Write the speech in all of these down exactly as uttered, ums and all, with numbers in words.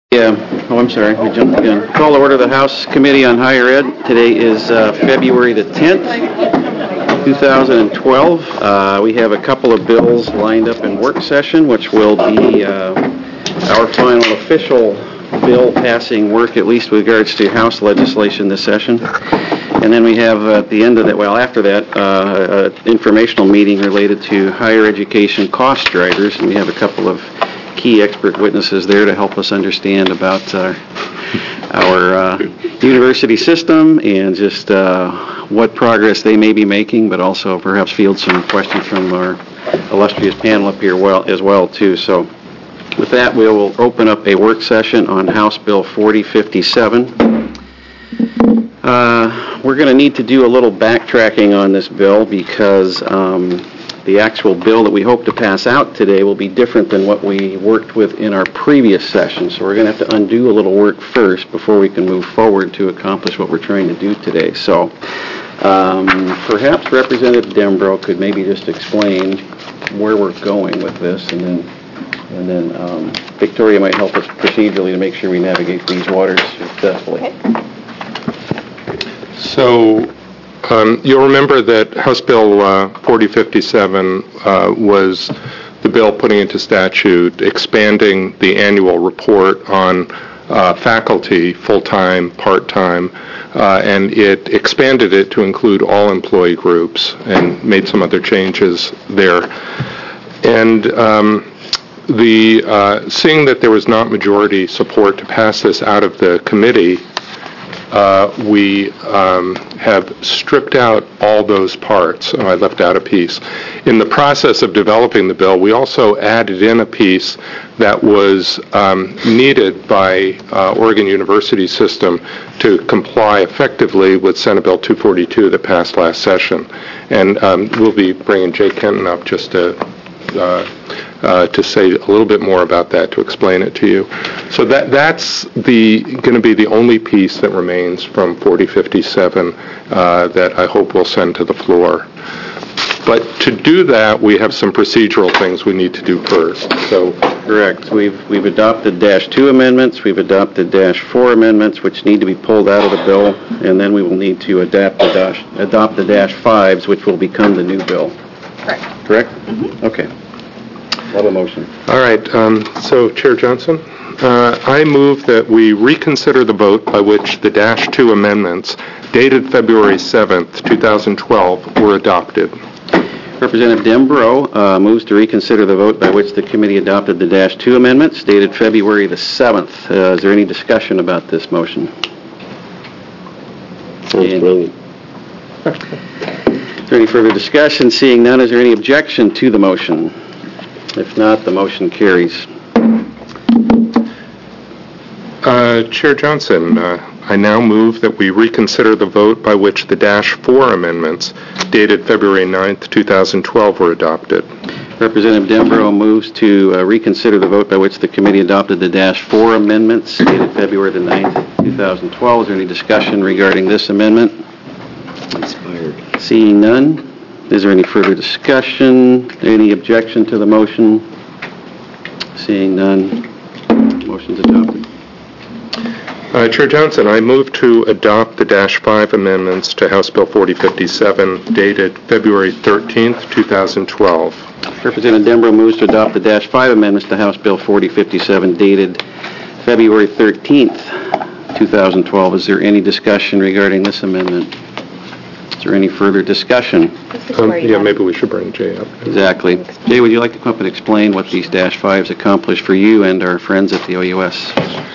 Yeah. Oh, I'm sorry. I jumped again. Call to order the House Committee on Higher Ed. Today is uh, February the tenth, two thousand twelve. Uh, we have a couple of bills lined up in work session, which will be uh, our final official bill passing work, at least with regards to House legislation this session. And then we have uh, at the end of that, well, after that, uh, an informational meeting related to higher education cost drivers, and we have a couple of key expert witnesses there to help us understand about uh, our uh, university system and just uh, what progress they may be making, but also perhaps field some questions from our illustrious panel up here well, as well, too. So with that, we will open up a work session on House Bill forty fifty-seven. Uh, we're going to need to do a little backtracking on this bill because um, the actual bill that we hope to pass out today will be different than what we worked with in our previous session. So we're going to have to undo a little work first before we can move forward to accomplish what we're trying to do today. So um, perhaps Representative Dembro could maybe just explain where we're going with this, and then and then um, Victoria might help us procedurally to make sure we navigate these waters successfully. Okay. So um, you'll remember that House Bill uh, forty fifty-seven uh, was the bill putting into statute expanding the annual report on uh, faculty, full-time, part-time, uh, and it expanded it to include all employee groups and made some other changes there. And um, the uh, seeing that there was not majority support to pass this out of the committee, Uh, we um, have stripped out all those parts. Oh, I left out a piece. In the process of developing the bill, we also added in a piece that was um, needed by uh, Oregon University system to comply effectively with Senate Bill two forty-two that passed last session. And um, we'll be bringing Jay Kenton up just to uh, Uh, to say a little bit more about that, to explain it to you. So that that's the going to be the only piece that remains from forty fifty-seven uh, that I hope we'll send to the floor. But to do that, we have some procedural things we need to do first. So correct. We've we've adopted dash two amendments. We've adopted dash four amendments, which need to be pulled out of the bill, and then we will need to adapt the dash adopt the dash fives, which will become the new bill. Correct. Correct? Mm-hmm. Okay. Have a motion. All right. Um, so, Chair Johnson, uh, I move that we reconsider the vote by which the dash two amendments dated February seventh, two thousand twelve were adopted. Representative Dembro uh, moves to reconsider the vote by which the committee adopted the dash two amendments dated February the seventh. Uh, is there any discussion about this motion? Sounds brilliant. Is there any further discussion? Seeing none, is there any objection to the motion? If not, the motion carries. Uh, Chair Johnson, uh, I now move that we reconsider the vote by which the dash four amendments dated February ninth, two thousand twelve were adopted. Representative Dembro moves to uh, reconsider the vote by which the committee adopted the dash four amendments dated February the ninth, two thousand twelve. Is there any discussion regarding this amendment? Inspired. Seeing none. Is there any further discussion? Any objection to the motion? Seeing none, motion's adopted. Uh, Chair Johnson, I move to adopt the dash five amendments to House Bill forty fifty-seven dated February thirteenth, two thousand twelve. Representative Dembro moves to adopt the dash five amendments to House Bill forty fifty-seven dated February thirteenth, two thousand twelve. Is there any discussion regarding this amendment? Is there any further discussion? Um, yeah, maybe we should bring Jay up. Exactly. Jay, would you like to come up and explain what these dash fives accomplish for you and our friends at the O U S?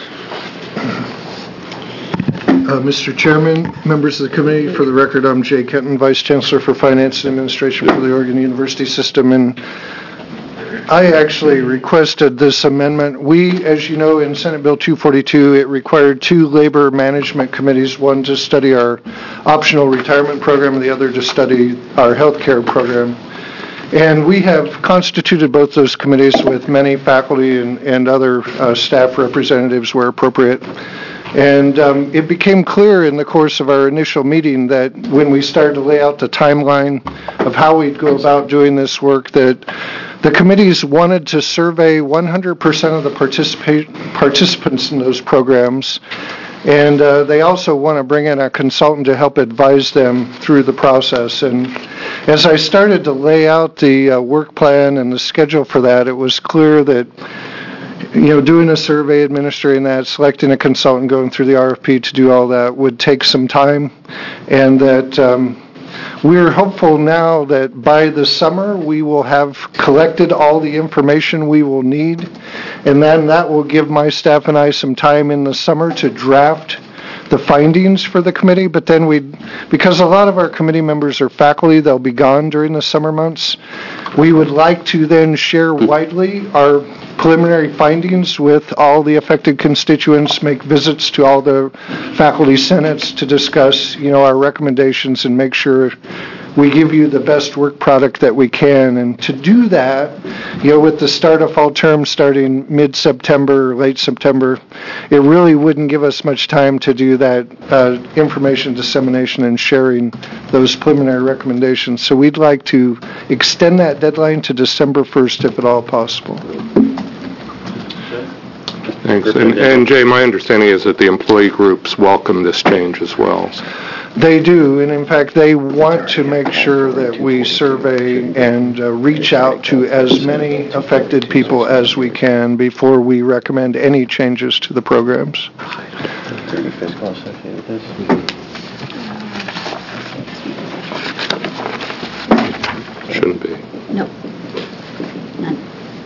Uh, Mister Chairman, members of the committee, for the record, I'm Jay Kenton, Vice Chancellor for Finance and Administration for the Oregon University System, and I actually requested this amendment. We, as you know, in Senate Bill two forty-two, it required two labor management committees, one to study our optional retirement program and the other to study our health care program. And we have constituted both those committees with many faculty and, and other uh, staff representatives where appropriate. And um, it became clear in the course of our initial meeting that when we started to lay out the timeline of how we'd go about doing this work, that the committees wanted to survey one hundred percent of the participa- participants in those programs, and uh, they also want to bring in a consultant to help advise them through the process. And as I started to lay out the uh, work plan and the schedule for that, it was clear that you know, doing a survey, administering that, selecting a consultant, going through the R F P to do all that would take some time, and that um, we're hopeful now that by the summer we will have collected all the information we will need, and then that will give my staff and I some time in the summer to draft the findings for the committee. But then we, because a lot of our committee members are faculty, they'll be gone during the summer months, we would like to then share widely our preliminary findings with all the affected constituents, make visits to all the faculty senates to discuss, you know, our recommendations and make sure we give you the best work product that we can. And to do that, you know, with the start of fall term starting mid-September, late September, it really wouldn't give us much time to do that uh, information dissemination and sharing those preliminary recommendations. So we'd like to extend that deadline to December first if at all possible. Thanks. And, and Jay, my understanding is that the employee groups welcome this change as well. They do, and in fact, they want to make sure that we survey and uh, reach out to as many affected people as we can before we recommend any changes to the programs. Shouldn't be. No. None.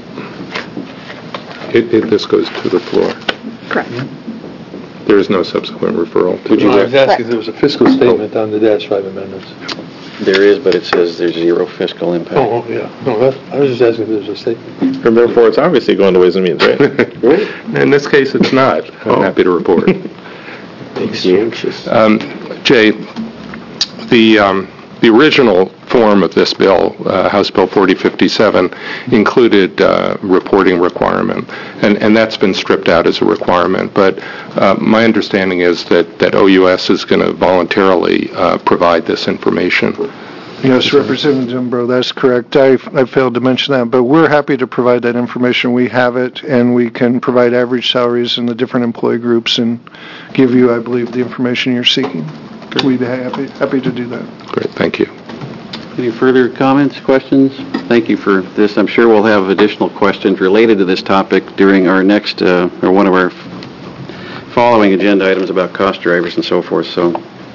It, it, this goes to the floor. Correct. There is no subsequent referral. Would you I was asking if there was a fiscal statement on the dash five amendments. There is, but it says there's zero fiscal impact. Oh, oh, yeah. No, that, I was just asking if there was a statement. And therefore, it's obviously going to Ways and Means, right? In this case, it's not. I'm Oh. happy to report. Makes me anxious. Um, Jay, the um, the original form of this bill, uh, House Bill forty fifty-seven, included uh, reporting requirement, and, and that's been stripped out as a requirement. But uh, my understanding is that, that O U S is going to voluntarily uh, provide this information. Yes, Representative Jimbo, that's correct. I, I failed to mention that, but we're happy to provide that information. We have it, and we can provide average salaries in the different employee groups and give you, I believe, the information you're seeking. We'd be happy, happy to do that. Great, thank you. Any further comments, questions? Thank you for this. I'm sure we'll have additional questions related to this topic during our next, uh, or one of our following agenda items about cost drivers and so forth, so.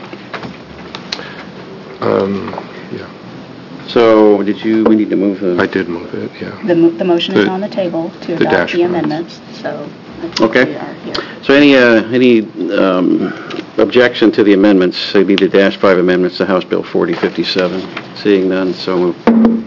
Um, yeah, So, did you, we need to move the... I did move it, yeah. The, mo- the motion is The- on the table to the adopt dash the lines. amendments, so I think Okay. we are here. So any, uh, any um, objection to the amendments, they be the dash five amendments to House Bill forty fifty-seven? Seeing none, so moved.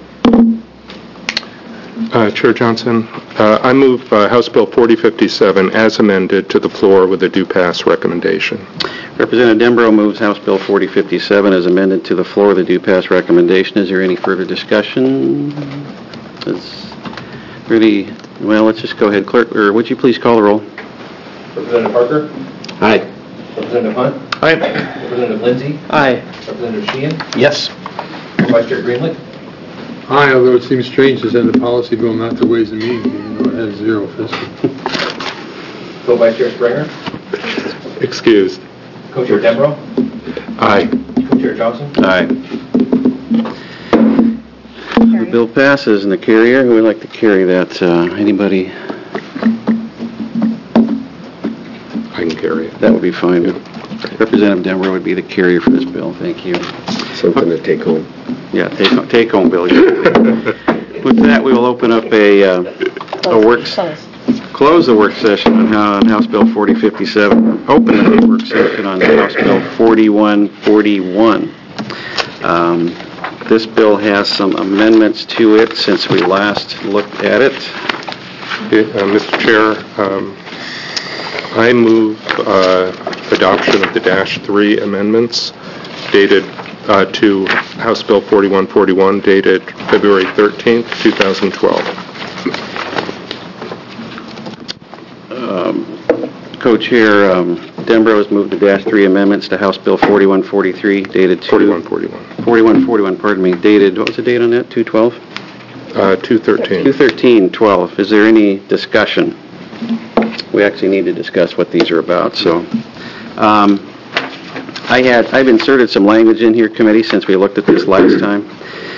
Uh, Chair Johnson, uh, I move uh, House Bill forty fifty-seven as amended to the floor with a due pass recommendation. Representative Dembro moves House Bill forty fifty-seven as amended to the floor with a due pass recommendation. Is there any further discussion? Is really, well, let's just go ahead. Clerk, or would you please call the roll? Representative Parker? Aye. Representative Hunt? Aye. Representative Lindsay? Aye. Representative Sheehan? Yes. Vice Chair Greenlee? Aye, although it seems strange to send a policy bill not to Ways and Means, even though it has zero fiscal. Co-Vice Chair Springer? Excused. Co-Chair Dembro? Aye. Co-Chair Johnson? Aye. The Carried. bill passes, and the carrier, who would like to carry that? Uh, Anybody? I can carry it. That would be fine. Representative Dembro would be the carrier for this bill. Thank you. Something to take home. Yeah, take, take home bill. With that, we will open up a, uh, a works, Close. close the work session on, uh, on House Bill forty fifty-seven, open the work session on House Bill forty-one forty-one. Um, this bill has some amendments to it since we last looked at it. Uh, Mister Chair, um, I move uh, adoption of the dash three amendments dated uh, to House Bill forty-one forty-one dated February thirteenth, twenty twelve. Um, Co-Chair um, Dembro has moved the dash three amendments to House Bill forty-one forty-three dated two... forty-one forty-one. forty-one forty-one, pardon me, dated, what was the date on that, two twelve? Uh, two thirteen. two thirteen twelve. Is there any discussion? We actually need to discuss what these are about, so... Um, I had, I've inserted some language in here, committee, since we looked at this last time.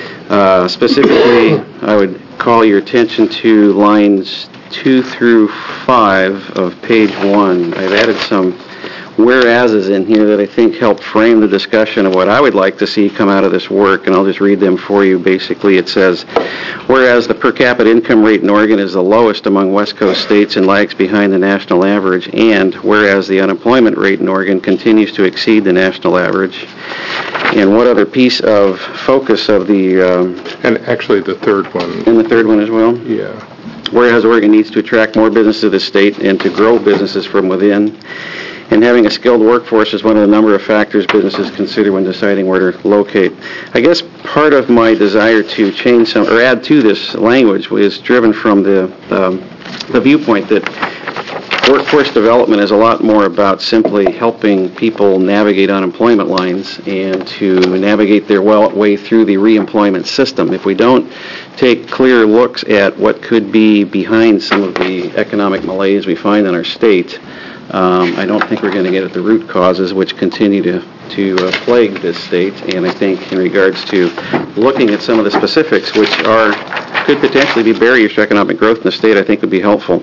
Uh, specifically, I would call your attention to lines two through five of page one. I've added some whereases in here that I think help frame the discussion of what I would like to see come out of this work, and I'll just read them for you. Basically, it says, whereas the per capita income rate in Oregon is the lowest among West Coast states and lags behind the national average, and whereas the unemployment rate in Oregon continues to exceed the national average. And what other piece of focus of the... Um, And actually, the third one, and the third one as well? yeah. Whereas Oregon needs to attract more business to the state and to grow businesses from within. And having a skilled workforce is one of the number of factors businesses consider when deciding where to locate. I guess part of my desire to change some, or add to this language, is driven from the, um, the viewpoint that workforce development is a lot more about simply helping people navigate unemployment lines and to navigate their well, way through the reemployment system. If we don't take clear looks at what could be behind some of the economic malaise we find in our state, um, I don't think we're going to get at the root causes which continue to, to uh, plague this state. And I think in regards to looking at some of the specifics, which are could potentially be barriers to economic growth in the state, I think would be helpful.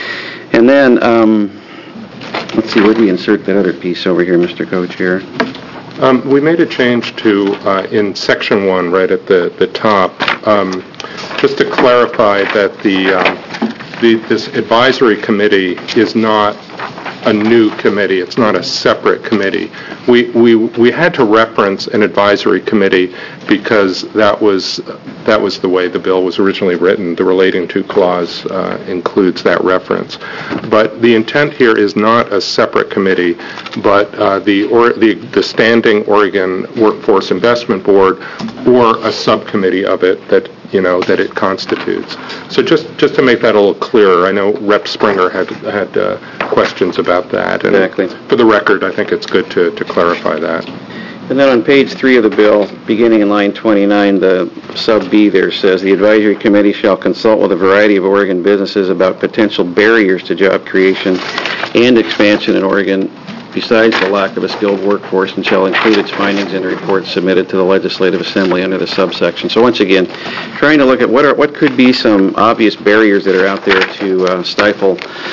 And then, um, let's see, where do we insert that other piece over here, Mister Co-Chair? Um, we made a change to, uh, in section one, right at the, the top, um, just to clarify that the, um, the this advisory committee is not a new committee. It's not a separate committee. We, we, we had to reference an advisory committee because that was, that was the way the bill was originally written. The relating to clause uh, includes that reference. But the intent here is not a separate committee, but uh, the, or, the, the standing Oregon Workforce Investment Board or a subcommittee of it that you know, that it constitutes. So just, just to make that a little clearer, I know Representative Springer had, had uh, questions about that. And exactly. For the record, I think it's good to, to clarify that. And then on page three of the bill, beginning in line twenty-nine, the sub B there says, the advisory committee shall consult with a variety of Oregon businesses about potential barriers to job creation and expansion in Oregon, besides the lack of a skilled workforce, and shall include its findings in a report submitted to the Legislative Assembly under the subsection. So once again, trying to look at what are what could be some obvious barriers that are out there to uh, stifle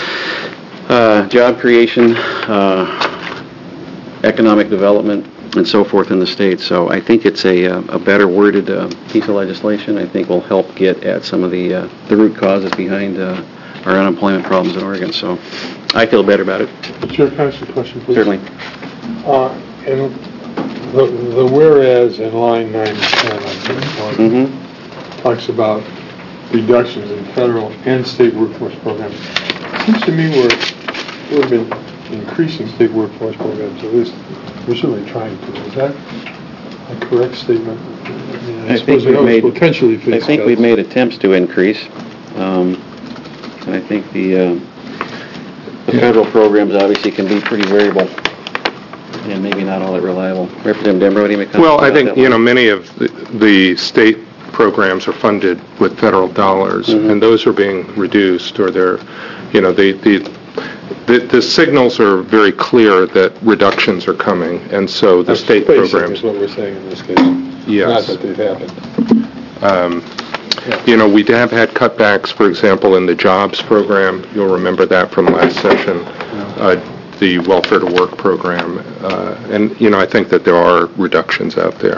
uh, job creation, uh, economic development, and so forth in the state. So I think it's a, a better worded uh, piece of legislation. I think will help get at some of the uh, the root causes behind uh, our unemployment problems in Oregon. So I feel better about it. Chair, can I ask a question, please? Certainly. Uh, and the, the whereas in line nine and ten, I think, Mm-hmm. talks about reductions in federal and state workforce programs. It seems to me we're, we've been increasing state workforce programs, at least we're certainly trying to. Is that a correct statement? I mean, I, I suppose think we've made, potentially face I think cuts. we've made attempts to increase. Um, and I think the, uh, the federal programs obviously can be pretty variable and maybe not all that reliable. Representative Dembro, any comments? Well, I think, you know, many of the, the state programs are funded with federal dollars, mm-hmm. and those are being reduced, or they're, you know, the, the, the, the signals are very clear that reductions are coming, and so the That's state basic programs... is what we're saying in this case. Yes. Not that they've happened. Um, You know, we have had cutbacks, for example, in the jobs program. You'll remember that from last session, uh, the Welfare to Work program. Uh, and, you know, I think that there are reductions out there.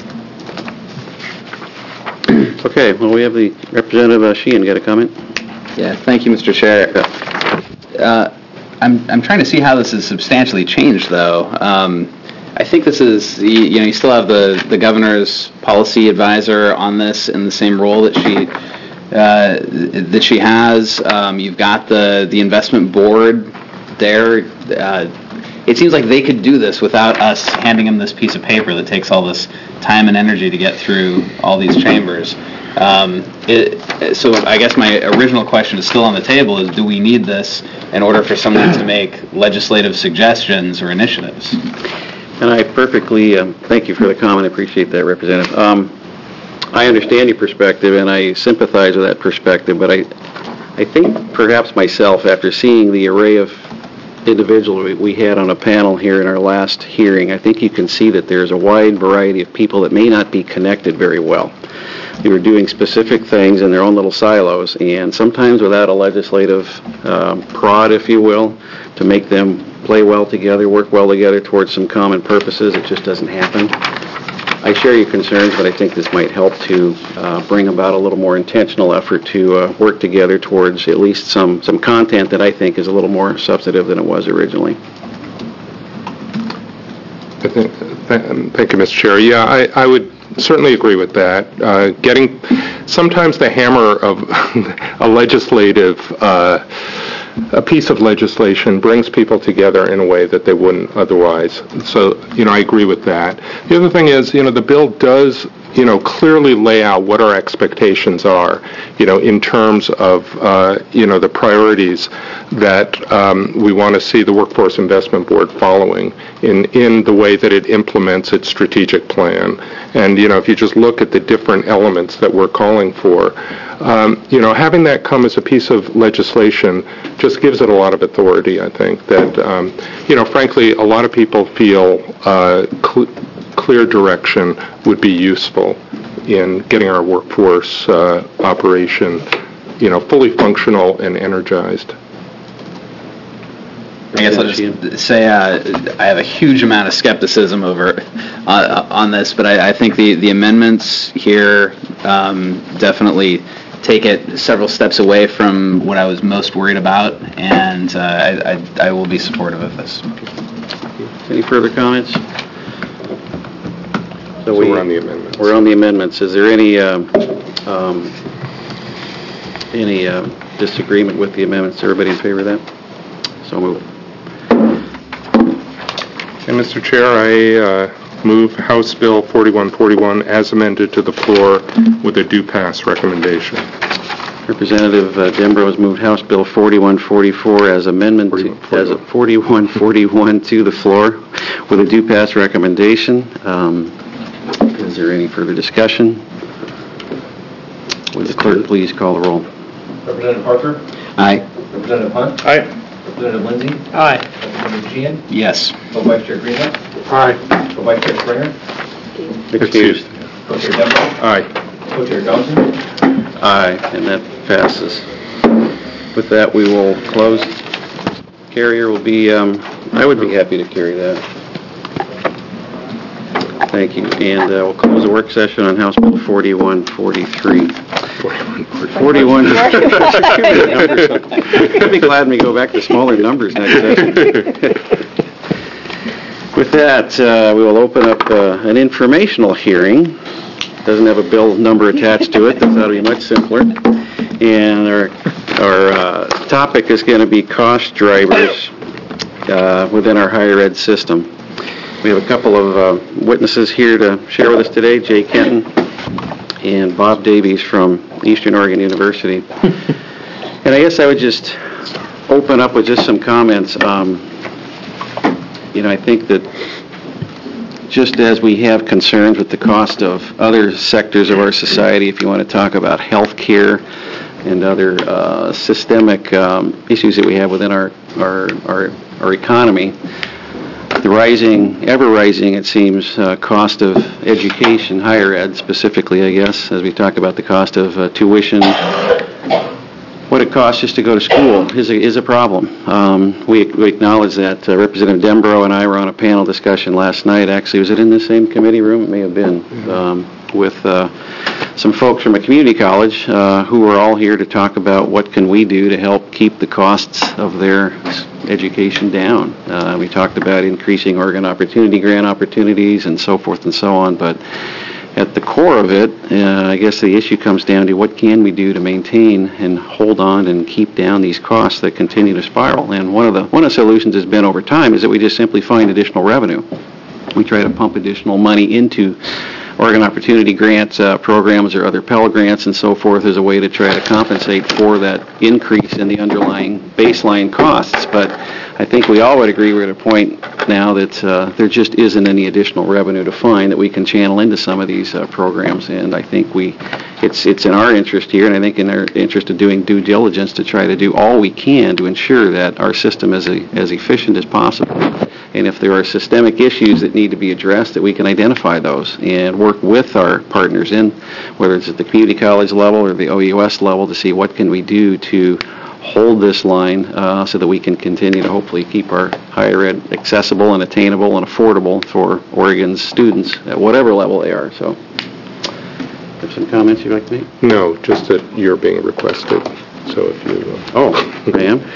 Okay, well, we have the Representative uh, Sheehan. Got a comment? Yeah, thank you, Mister Chair. Uh, I'm, I'm trying to see how this is substantially changed, though. Um, I think this is, you, you know, you still have the, the governor's policy advisor on this in the same role that she uh, that she has. Um, you've got the, the investment board there. Uh, it seems like they could do this without us handing them this piece of paper that takes all this time and energy to get through all these chambers. Um, it, so I guess my original question is still on the table, is do we need this in order for someone to make legislative suggestions or initiatives? And I perfectly, um, thank you for the comment, I appreciate that, Representative. Um, I understand your perspective, and I sympathize with that perspective, but I, I think perhaps myself, after seeing the array of individuals we, we had on a panel here in our last hearing, I think you can see that there's a wide variety of people that may not be connected very well. They were doing specific things in their own little silos, and sometimes without a legislative um, prod, if you will, to make them play well together, work well together towards some common purposes, it just doesn't happen. I share your concerns, but I think this might help to uh, bring about a little more intentional effort to uh, work together towards at least some, some content that I think is a little more substantive than it was originally. I think, th- thank you, Mister Chair. Yeah, I, I would certainly agree with that. Uh, getting sometimes the hammer of a legislative uh, a piece of legislation brings people together in a way that they wouldn't otherwise. So, you know, I agree with that. The other thing is, you know, the bill does, you know, clearly lay out what our expectations are, you know, in terms of, uh, you know, the priorities that um, we want to see the Workforce Investment Board following in, in the way that it implements its strategic plan. And, you know, if you just look at the different elements that we're calling for, um, you know, having that come as a piece of legislation just gives it a lot of authority, I think, that, um, you know, frankly, a lot of people feel uh, cl- clear direction would be useful in getting our workforce uh, operation, you know, fully functional and energized. I guess I'll just say uh, I have a huge amount of skepticism over uh, on this, but I, I think the, the amendments here um, definitely take it several steps away from what I was most worried about, and uh, I, I, I will be supportive of this. Any further comments? So we, we're on the amendments. We're on the amendments. Is there any um, um, any uh, disagreement with the amendments? Everybody in favor of that? So moved. And Mister Chair, I uh, move House Bill forty-one forty-one as amended to the floor with a do pass recommendation. Representative uh, Dembro has moved House Bill forty-one forty-four as amendment to, as a forty-one forty-one to the floor with a do pass recommendation. Um, is there any further discussion? Would the clerk please call the roll? Representative Parker? Aye. Representative Hunt? Aye. Representative Lindsay? Aye. Representative Sheehan? Yes. Co-Vice Chair Greenlee? Aye. Co-Vice Chair Springer? Excused. Co-Chair Dembro? Aye. Co-Chair Johnson? Aye, and that passes. With that, we will close. Carrier will be, um, I would be happy to carry that. Thank you. And uh, we'll close the work session on House Bill forty-one forty-three. forty-one. I'd be glad when we go back to smaller numbers next session. With that, uh, we will open up uh, an informational hearing. Doesn't have a bill number attached to it. That'll be much simpler. And our our uh, topic is going to be cost drivers uh, within our higher ed system. We have a couple of uh, witnesses here to share with us today, Jay Kenton and Bob Davies from Eastern Oregon University. And I guess I would just open up with just some comments. Um, you know, I think that just as we have concerns with the cost of other sectors of our society, if you want to talk about health care and other uh, systemic um, issues that we have within our, our, our, our economy, the rising, ever-rising, it seems, uh, cost of education, higher ed specifically, I guess, as we talk about the cost of uh, tuition, what it costs just to go to school is a, is a problem. Um, we, we acknowledge that. Uh, Representative Dembro and I were on a panel discussion last night. Actually, was it in the same committee room? It may have been, um, with uh, some folks from a community college uh, who were all here to talk about what can we do to help keep the costs of their education down. Uh, we talked about increasing Oregon Opportunity Grant opportunities and so forth and so on, but at the core of it, uh, I guess the issue comes down to what can we do to maintain and hold on and keep down these costs that continue to spiral. And one of the one of the solutions has been over time is that we just simply find additional revenue. We try to pump additional money into Oregon Opportunity Grant uh, programs or other Pell Grants and so forth as a way to try to compensate for that increase in the underlying baseline costs. But I think we all would agree we're at a point now that uh, there just isn't any additional revenue to find that we can channel into some of these uh, programs, and I think we, it's it's in our interest here, and I think in our interest of doing due diligence to try to do all we can to ensure that our system is a, as efficient as possible. And if there are systemic issues that need to be addressed, that we can identify those and work with our partners in, whether it's at the community college level or the O U S level, to see what can we do to hold this line uh, so that we can continue to hopefully keep our higher ed accessible and attainable and affordable for Oregon's students at whatever level they are. So, have some comments you'd like to make? No, just that you're being requested, so if you... Uh, Oh, I am?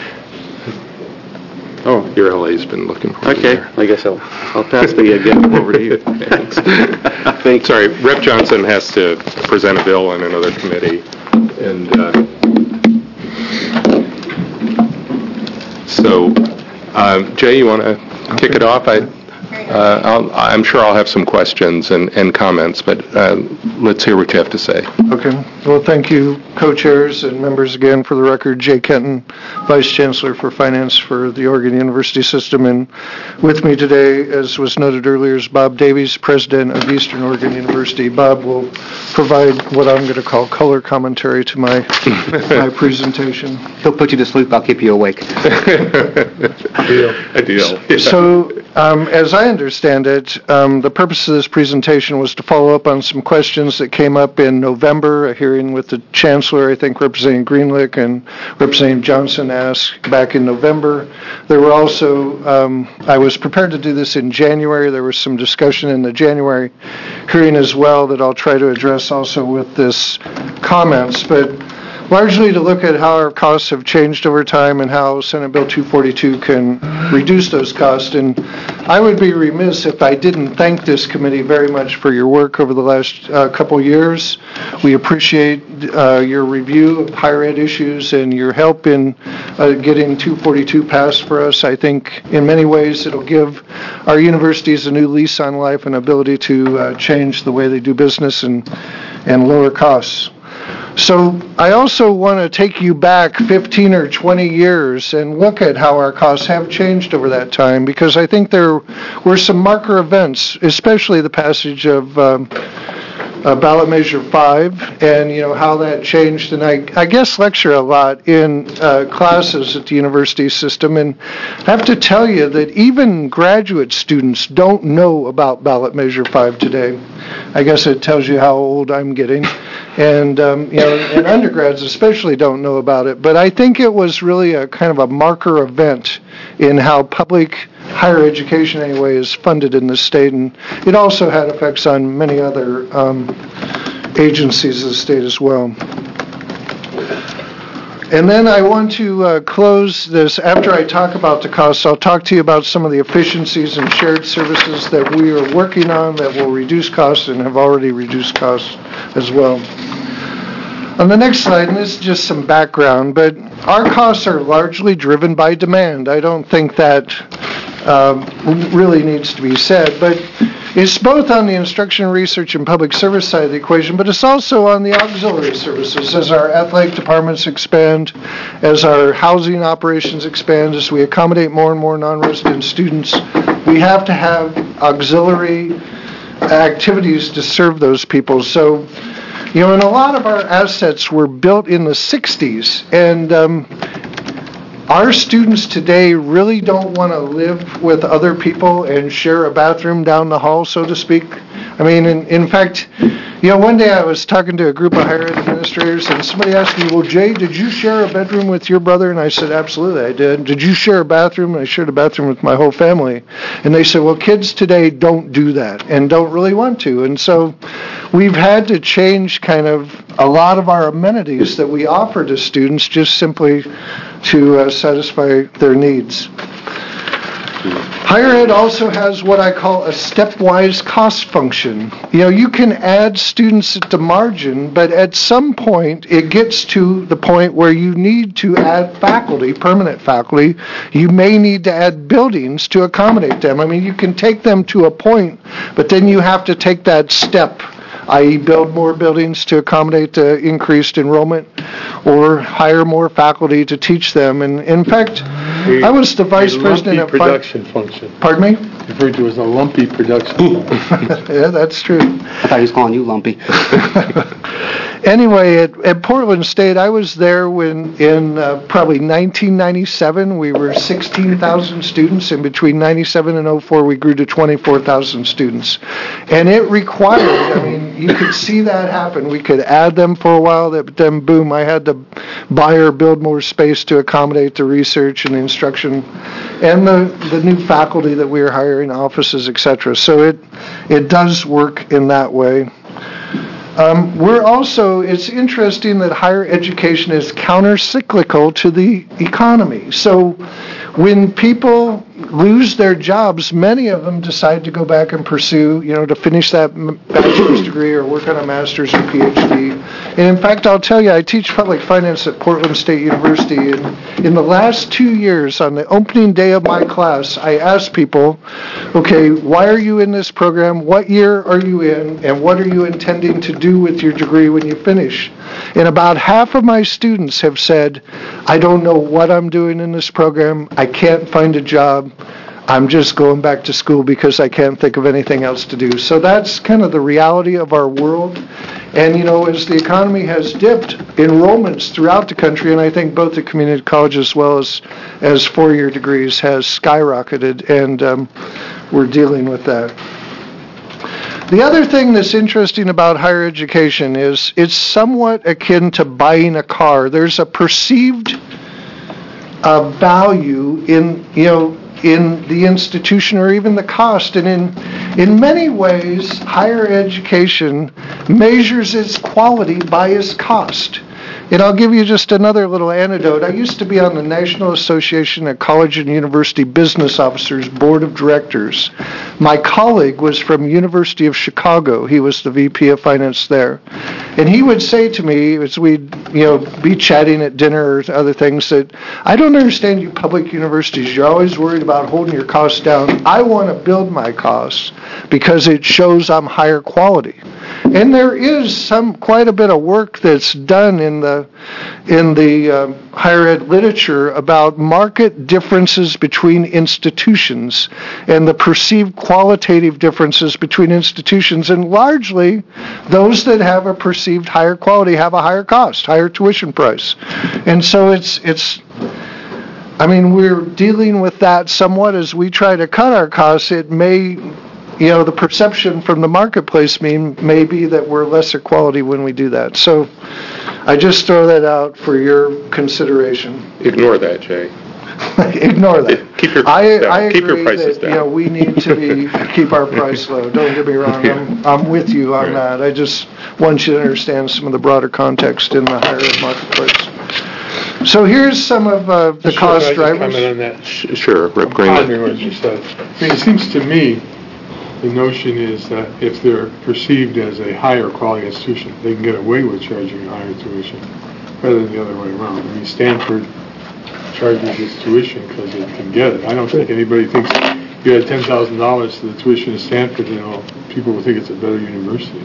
oh, your L A's been looking for you Okay, there. I guess I'll, I'll pass the uh, gift over to you. Thanks. Sorry, Representative Johnson has to present a bill in another committee, and uh, so, uh, Jay, you want to kick it off? I, uh, I'll, I'm sure I'll have some questions and, and comments, but uh, let's hear what you have to say. Okay. Well, thank you, co-chairs and members again. For the record, Jay Kenton, Vice Chancellor for Finance for the Oregon University System. And with me today, as was noted earlier, is Bob Davies, President of Eastern Oregon University. Bob will provide what I'm going to call color commentary to my, my presentation. He'll put you to sleep. I'll keep you awake. A deal. Yeah. So, um, as I understand it, um, the purpose of this presentation was to follow up on some questions that came up in November, a hearing with the Chancellor, I think Representative Greenlick and Representative Johnson asked back in November. There were also, um, I was prepared to do this in January. There was some discussion in the January hearing as well that I'll try to address also with this comments, but largely to look at how our costs have changed over time and how Senate Bill two forty-two can reduce those costs. And I would be remiss if I didn't thank this committee very much for your work over the last uh, couple years. We appreciate uh, your review of higher ed issues and your help in uh, getting two forty-two passed for us. I think in many ways it'll give our universities a new lease on life and ability to uh, change the way they do business and, and lower costs. So I also want to take you back fifteen or twenty years and look at how our costs have changed over that time, because I think there were some marker events, especially the passage of um, uh, ballot measure five, and you know how that changed. And I, I guess lecture a lot in uh, classes at the university system, and I have to tell you that even graduate students don't know about ballot measure five today. I guess it tells you how old I'm getting. And, um, you know, and undergrads especially don't know about it. But I think it was really a kind of a marker event in how public higher education, anyway, is funded in the state. And it also had effects on many other um, agencies of the state as well. And then I want to uh, close this. After I talk about the costs, I'll talk to you about some of the efficiencies and shared services that we are working on that will reduce costs and have already reduced costs as well. On the next slide, and this is just some background, but our costs are largely driven by demand. I don't think that um, really needs to be said, but it's both on the instruction, research, and public service side of the equation, but it's also on the auxiliary services. As our athletic departments expand, as our housing operations expand, as we accommodate more and more non-resident students, we have to have auxiliary activities to serve those people. So, you know, and a lot of our assets were built in the sixties, and um, our students today really don't want to live with other people and share a bathroom down the hall, so to speak. I mean, in, in fact, you know, one day I was talking to a group of higher ed administrators, and somebody asked me, well, Jay, did you share a bedroom with your brother? And I said, absolutely, I did. Did you share a bathroom? And I shared a bathroom with my whole family. And they said, well, kids today don't do that and don't really want to. And so we've had to change kind of a lot of our amenities that we offer to students just simply to uh, satisfy their needs. Higher ed also has what I call a stepwise cost function. You know, you can add students at the margin, but at some point it gets to the point where you need to add faculty, permanent faculty. You may need to add buildings to accommodate them. I mean, you can take them to a point, but then you have to take that step, that is build more buildings to accommodate the increased enrollment, or hire more faculty to teach them. And in fact, I was the vice A president lumpy at... production function. Pardon me? Referred to as a lumpy production function. Yeah, that's true. I thought he was calling you lumpy. Anyway, at, at Portland State, I was there when, in uh, probably nineteen ninety-seven, we were sixteen thousand students, and between ninety-seven and oh four, we grew to twenty-four thousand students. And it required, I mean, you could see that happen. We could add them for a while, but then boom, I had to buy or build more space to accommodate the research and the instruction and the, the new faculty that we were hiring, offices, et cetera. So it, it does work in that way. Um, we're also, it's interesting that higher education is counter-cyclical to the economy. So when people lose their jobs, many of them decide to go back and pursue, you know, to finish that bachelor's degree or work on a master's or P H D. And in fact, I'll tell you, I teach public finance at Portland State University, and in the last two years, on the opening day of my class, I asked people, okay, why are you in this program? What year are you in? And what are you intending to do with your degree when you finish? And about half of my students have said, I don't know what I'm doing in this program. I can't find a job. I'm just going back to school because I can't think of anything else to do. So that's kind of the reality of our world. And, you know, as the economy has dipped, enrollments throughout the country, and I think both the community college as well as, as four-year degrees has skyrocketed, and um, we're dealing with that. The other thing that's interesting about higher education is it's somewhat akin to buying a car. There's a perceived uh, value in, you know, in the institution or even the cost. And in, in many ways, higher education measures its quality by its cost. And I'll give you just another little anecdote. I used to be on the National Association of College and University Business Officers Board of Directors. My colleague was from University of Chicago. He was the V P of Finance there. And he would say to me, as we'd, you know, be chatting at dinner or other things, that I don't understand you public universities. You're always worried about holding your costs down. I want to build my costs because it shows I'm higher quality. And there is some quite a bit of work that's done in the in the uh, higher ed literature about market differences between institutions and the perceived qualitative differences between institutions. And largely, those that have a perceived higher quality have a higher cost, higher tuition price. And so it's it's. I mean, we're dealing with that somewhat as we try to cut our costs. It may. You know, the perception from the marketplace mean may be that we're lesser quality when we do that. So I just throw that out for your consideration. Ignore that, Jay. Ignore that. Keep your I, down. I Keep agree your prices that, down. You know, we need to be keep our price low. Don't get me wrong. I'm, I'm with you on that. I just want you to understand some of the broader context in the higher ed marketplace. So here's some of uh, the Sure, cost I just drivers. comment on that. Sh- Sure, Rep. I'm Green. pondering what you said. I mean, it seems to me, the notion is that if they're perceived as a higher quality institution, they can get away with charging higher tuition rather than the other way around. I mean, Stanford charges its tuition because it can get it. I don't think anybody thinks if you had ten thousand dollars to the tuition at Stanford, you know, people would think it's a better university.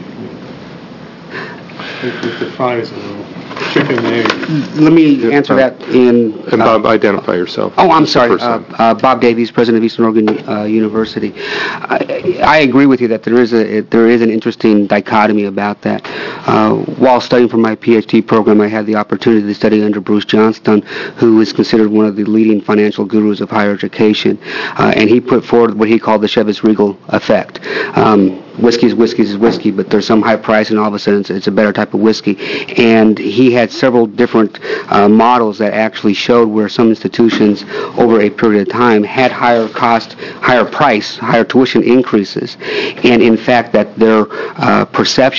I think it defies a little chicken and egg. Let me answer that in... And Bob, identify yourself. Oh, I'm Just the sorry. first Uh, time. uh, Bob Davies, President of Eastern Oregon uh, University. I, I agree with you that there is a there is an interesting dichotomy about that. Uh, while studying for my P H D program, I had the opportunity to study under Bruce Johnston, who is considered one of the leading financial gurus of higher education, uh, and he put forward what he called the Chivas-Regal effect. Um, Whiskey is whiskey is whiskey, but there's some high price, and all of a sudden it's, it's a better type of whiskey. And he had several different uh, models that actually showed where some institutions over a period of time had higher cost, higher price, higher tuition increases, and in fact that their uh, perception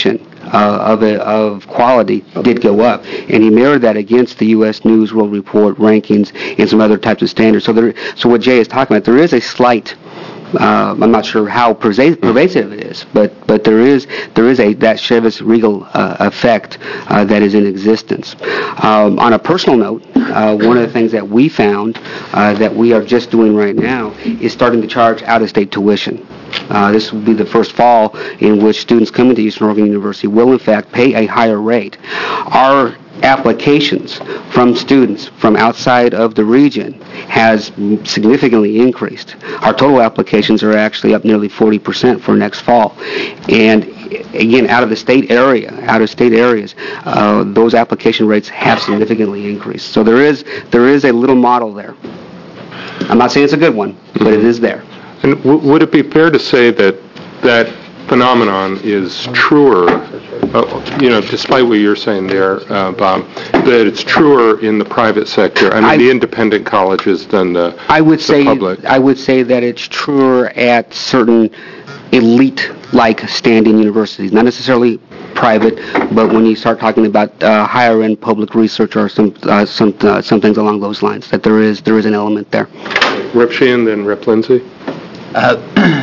uh, of a, of quality did go up, and he mirrored that against the U S News World Report rankings and some other types of standards. So there, so what Jay is talking about, there is a slight. Uh, I'm not sure how pervasive, pervasive it is, but but there is there is a that Chivas Regal uh, effect uh, that is in existence. Um, on a personal note, uh, one of the things that we found uh, that we are just doing right now is starting to charge out-of-state tuition. Uh, this will be the first fall in which students coming to Eastern Oregon University will in fact pay a higher rate. Our applications from students from outside of the region has significantly increased. Our total applications are actually up nearly forty percent for next fall. And again, out of the state area, out of state areas, uh, those application rates have significantly increased. So there is there is a little model there. I'm not saying it's a good one, but it is there. And w- would it be fair to say that that phenomenon is truer, uh, you know, despite what you're saying there, uh, Bob, that it's truer in the private sector, I mean, I, the independent colleges than the, I would the say, public? I would say that it's truer at certain elite-like standing universities, not necessarily private, but when you start talking about uh, higher-end public research or some uh, some uh, some things along those lines, that there is there is an element there. Rep Sheehan, then Rep Lindsay. Uh,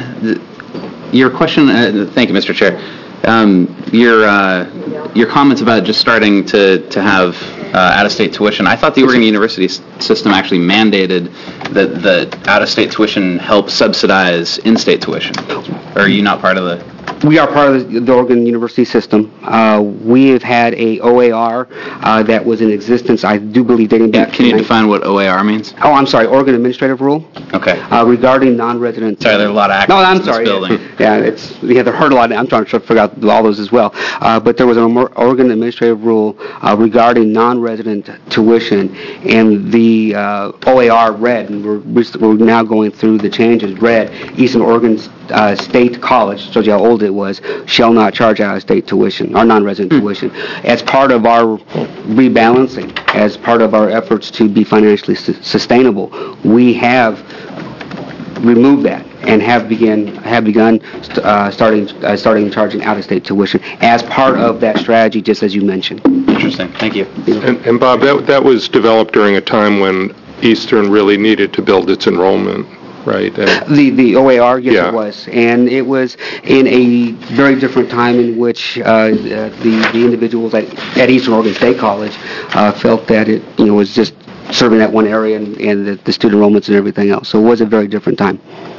Your question, uh, thank you, Mister Chair. Um, your uh, your comments about just starting to to have uh, out-of-state tuition. I thought the Oregon University s- system actually mandated that the out-of-state tuition help subsidize in-state tuition. Or are you not part of the? We are part of the, the Oregon University system. Uh, we have had a O A R uh, that was in existence, I do believe, dating back Can you to... define what O A R means? Oh, I'm sorry, Oregon Administrative Rule Okay. uh, regarding non-resident... Sorry, there are a lot of acronyms No, I'm in this sorry. building. Yeah, it's, yeah, they've heard a lot. I'm trying to figure out all those as well. Uh, but there was an Oregon Administrative Rule uh, regarding non-resident tuition, and the uh, O A R read, and we're, we're now going through the changes, read, Eastern Oregon uh, State College, shows you how old it was, shall not charge out-of-state tuition, or non-resident tuition. As part of our rebalancing, as part of our efforts to be financially su- sustainable, we have removed that and have begin have begun st- uh, starting uh, starting charging out-of-state tuition as part of that strategy, just as you mentioned. Interesting. Thank you. And, and Bob, that that was developed during a time when Eastern really needed to build its enrollment, right? And The the O A R, yes, Yeah. it was, and it was in a very different time in which uh, the the individuals at, at Eastern Oregon State College uh, felt that it you know was just serving that one area and, and the, the student enrollments and everything else. So it was a very different time.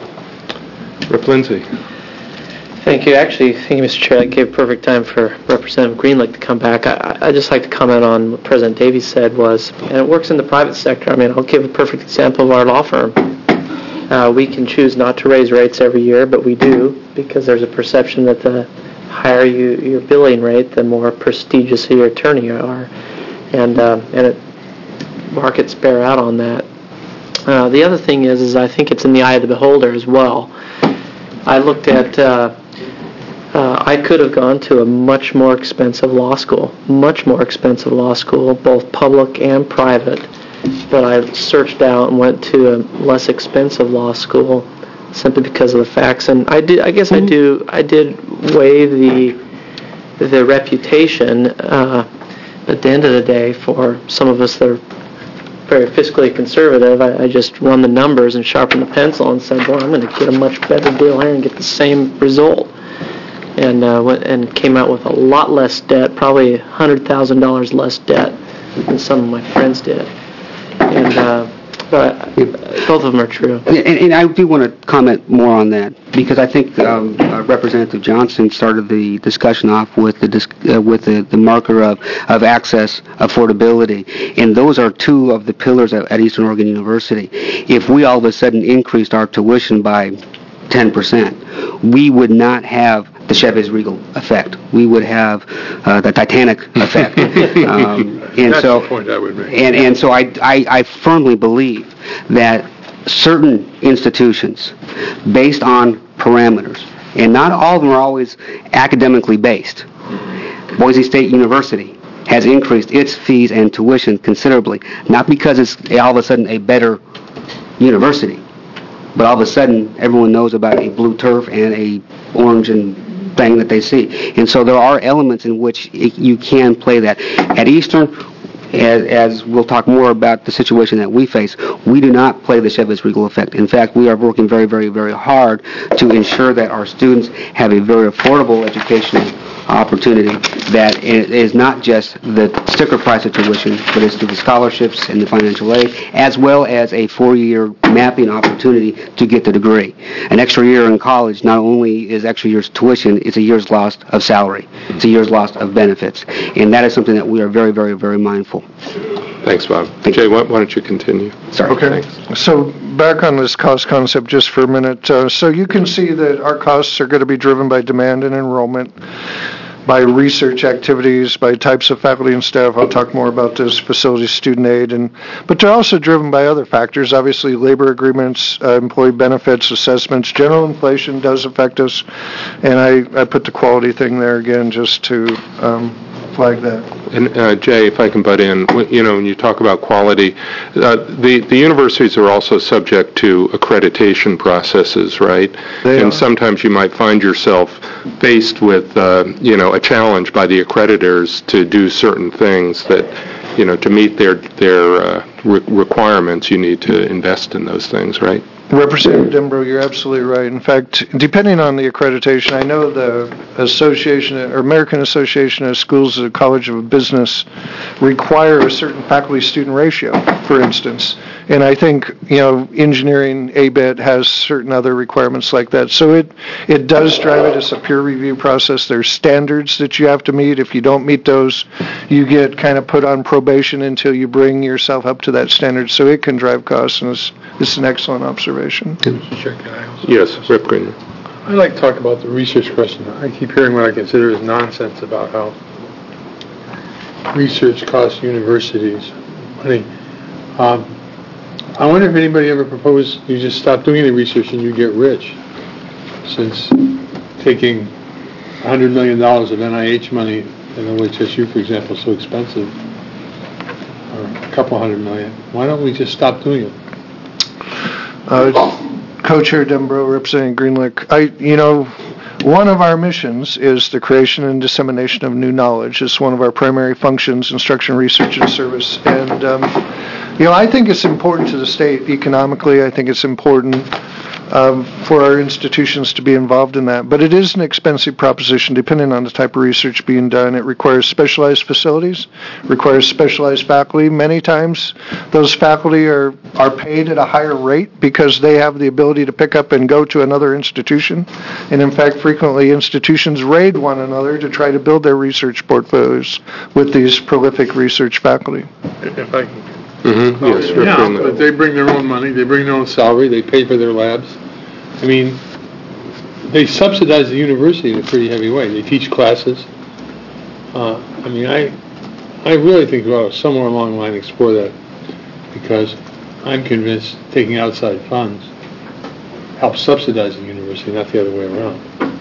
Rep Lindsay. Thank you. Actually, thank you, Mister Chair. That gave perfect time for Representative Greenlick to come back. I, I'd just like to comment on what President Davies said was, and it works in the private sector. I mean, I'll give a perfect example of our law firm. Uh, we can choose not to raise rates every year, but we do because there's a perception that the higher you, your billing rate, the more prestigious your attorney you are, and uh, and it, markets bear out on that. Uh, the other thing is, is I think it's in the eye of the beholder as well. I looked at. Uh, Uh, I could have gone to a much more expensive law school, much more expensive law school, both public and private, but I searched out and went to a less expensive law school simply because of the facts. And I did, I guess I do, I did weigh the the reputation uh, at the end of the day for some of us that are very fiscally conservative. I, I just run the numbers and sharpened the pencil and said, boy, I'm going to get a much better deal here and get the same result. And uh, went, and came out with a lot less debt, probably one hundred thousand dollars less debt than some of my friends did. And uh, but both of them are true. And, and I do want to comment more on that because I think um, uh, Representative Johnson started the discussion off with the dis- uh, with the, the marker of, of access, affordability, and those are two of the pillars at, at Eastern Oregon University. If we all of a sudden increased our tuition by ten percent, we would not have the Chavez Regal effect. We would have uh, the Titanic effect. um, and That's so, the point I would make. And, and so I, I, I firmly believe that certain institutions, based on parameters, and not all of them are always academically based. Boise State University has increased its fees and tuition considerably, not because it's all of a sudden a better university, but all of a sudden everyone knows about a blue turf and a orange and thing that they see. And so there are elements in which it, you can play that. At Eastern, as, as we'll talk more about the situation that we face, we do not play the Chevez-Regal effect. In fact, we are working very, very, very hard to ensure that our students have a very affordable educational opportunity that is not just the sticker price of tuition, but it's through the scholarships and the financial aid, as well as a four-year mapping opportunity to get the degree. An extra year in college not only is extra year's tuition, it's a year's loss of salary. It's a year's loss of benefits. And that is something that we are very, very, very mindful. Thanks, Bob. Thank Jay, why, why don't you continue? Sorry. Okay. Thanks. So back on this cost concept just for a minute. Uh, so you can see that our costs are going to be driven by demand and enrollment, by research activities, by types of faculty and staff. I'll talk more about this, facilities, student aid, and but they're also driven by other factors. Obviously, labor agreements, uh, employee benefits, assessments. General inflation does affect us, and I, I put the quality thing there again just to um, flag that. And uh, Jay, if I can butt in, when- you know, when you talk about quality, uh, the the universities are also subject to accreditation processes, right? They and are. sometimes you might find yourself faced with, uh, you know, a challenge by the accreditors to do certain things that, you know, to meet their their uh, re- requirements, you need to invest in those things, right? Representative Denbrough, you're absolutely right. In fact, depending on the accreditation, I know the Association, or American Association of Schools of the College of Business require a certain faculty-student ratio, for instance. And I think, you know, engineering, A B E T has certain other requirements like that. So it, it does drive it. It's a peer review process. There's standards that you have to meet. If you don't meet those, you get kind of put on probation until you bring yourself up to that standard. So it can drive costs, and it's, it's an excellent observation. Mister Chair, can I also- Yes, Rip Green. I'd like to talk about the research question. I keep hearing what I consider is nonsense about how research costs universities money. Um, I wonder if anybody ever proposed you just stop doing any research and you get rich, since taking one hundred million dollars of N I H money, in O H S U, for example, is so expensive, or a couple hundred million. Why don't we just stop doing it? Uh, Co-Chair Denbrough, representing Green Lake. I, you know, one of our missions is the creation and dissemination of new knowledge. It's one of our primary functions, instruction, research, and service. And, um, you know, I think it's important to the state economically. I think it's important um, for our institutions to be involved in that. But it is an expensive proposition depending on the type of research being done. It requires specialized facilities, requires specialized faculty. Many times those faculty are, are paid at a higher rate because they have the ability to pick up and go to another institution. And in fact, frequently institutions raid one another to try to build their research portfolios with these prolific research faculty. If I can Mm-hmm. Yes, Rip Yeah, Green. but they bring their own money, they bring their own salary, they pay for their labs. I mean, they subsidize the university in a pretty heavy way. They teach classes. Uh, I mean, I I really think we ought to somewhere along the line explore that, because I'm convinced taking outside funds helps subsidize the university, not the other way around.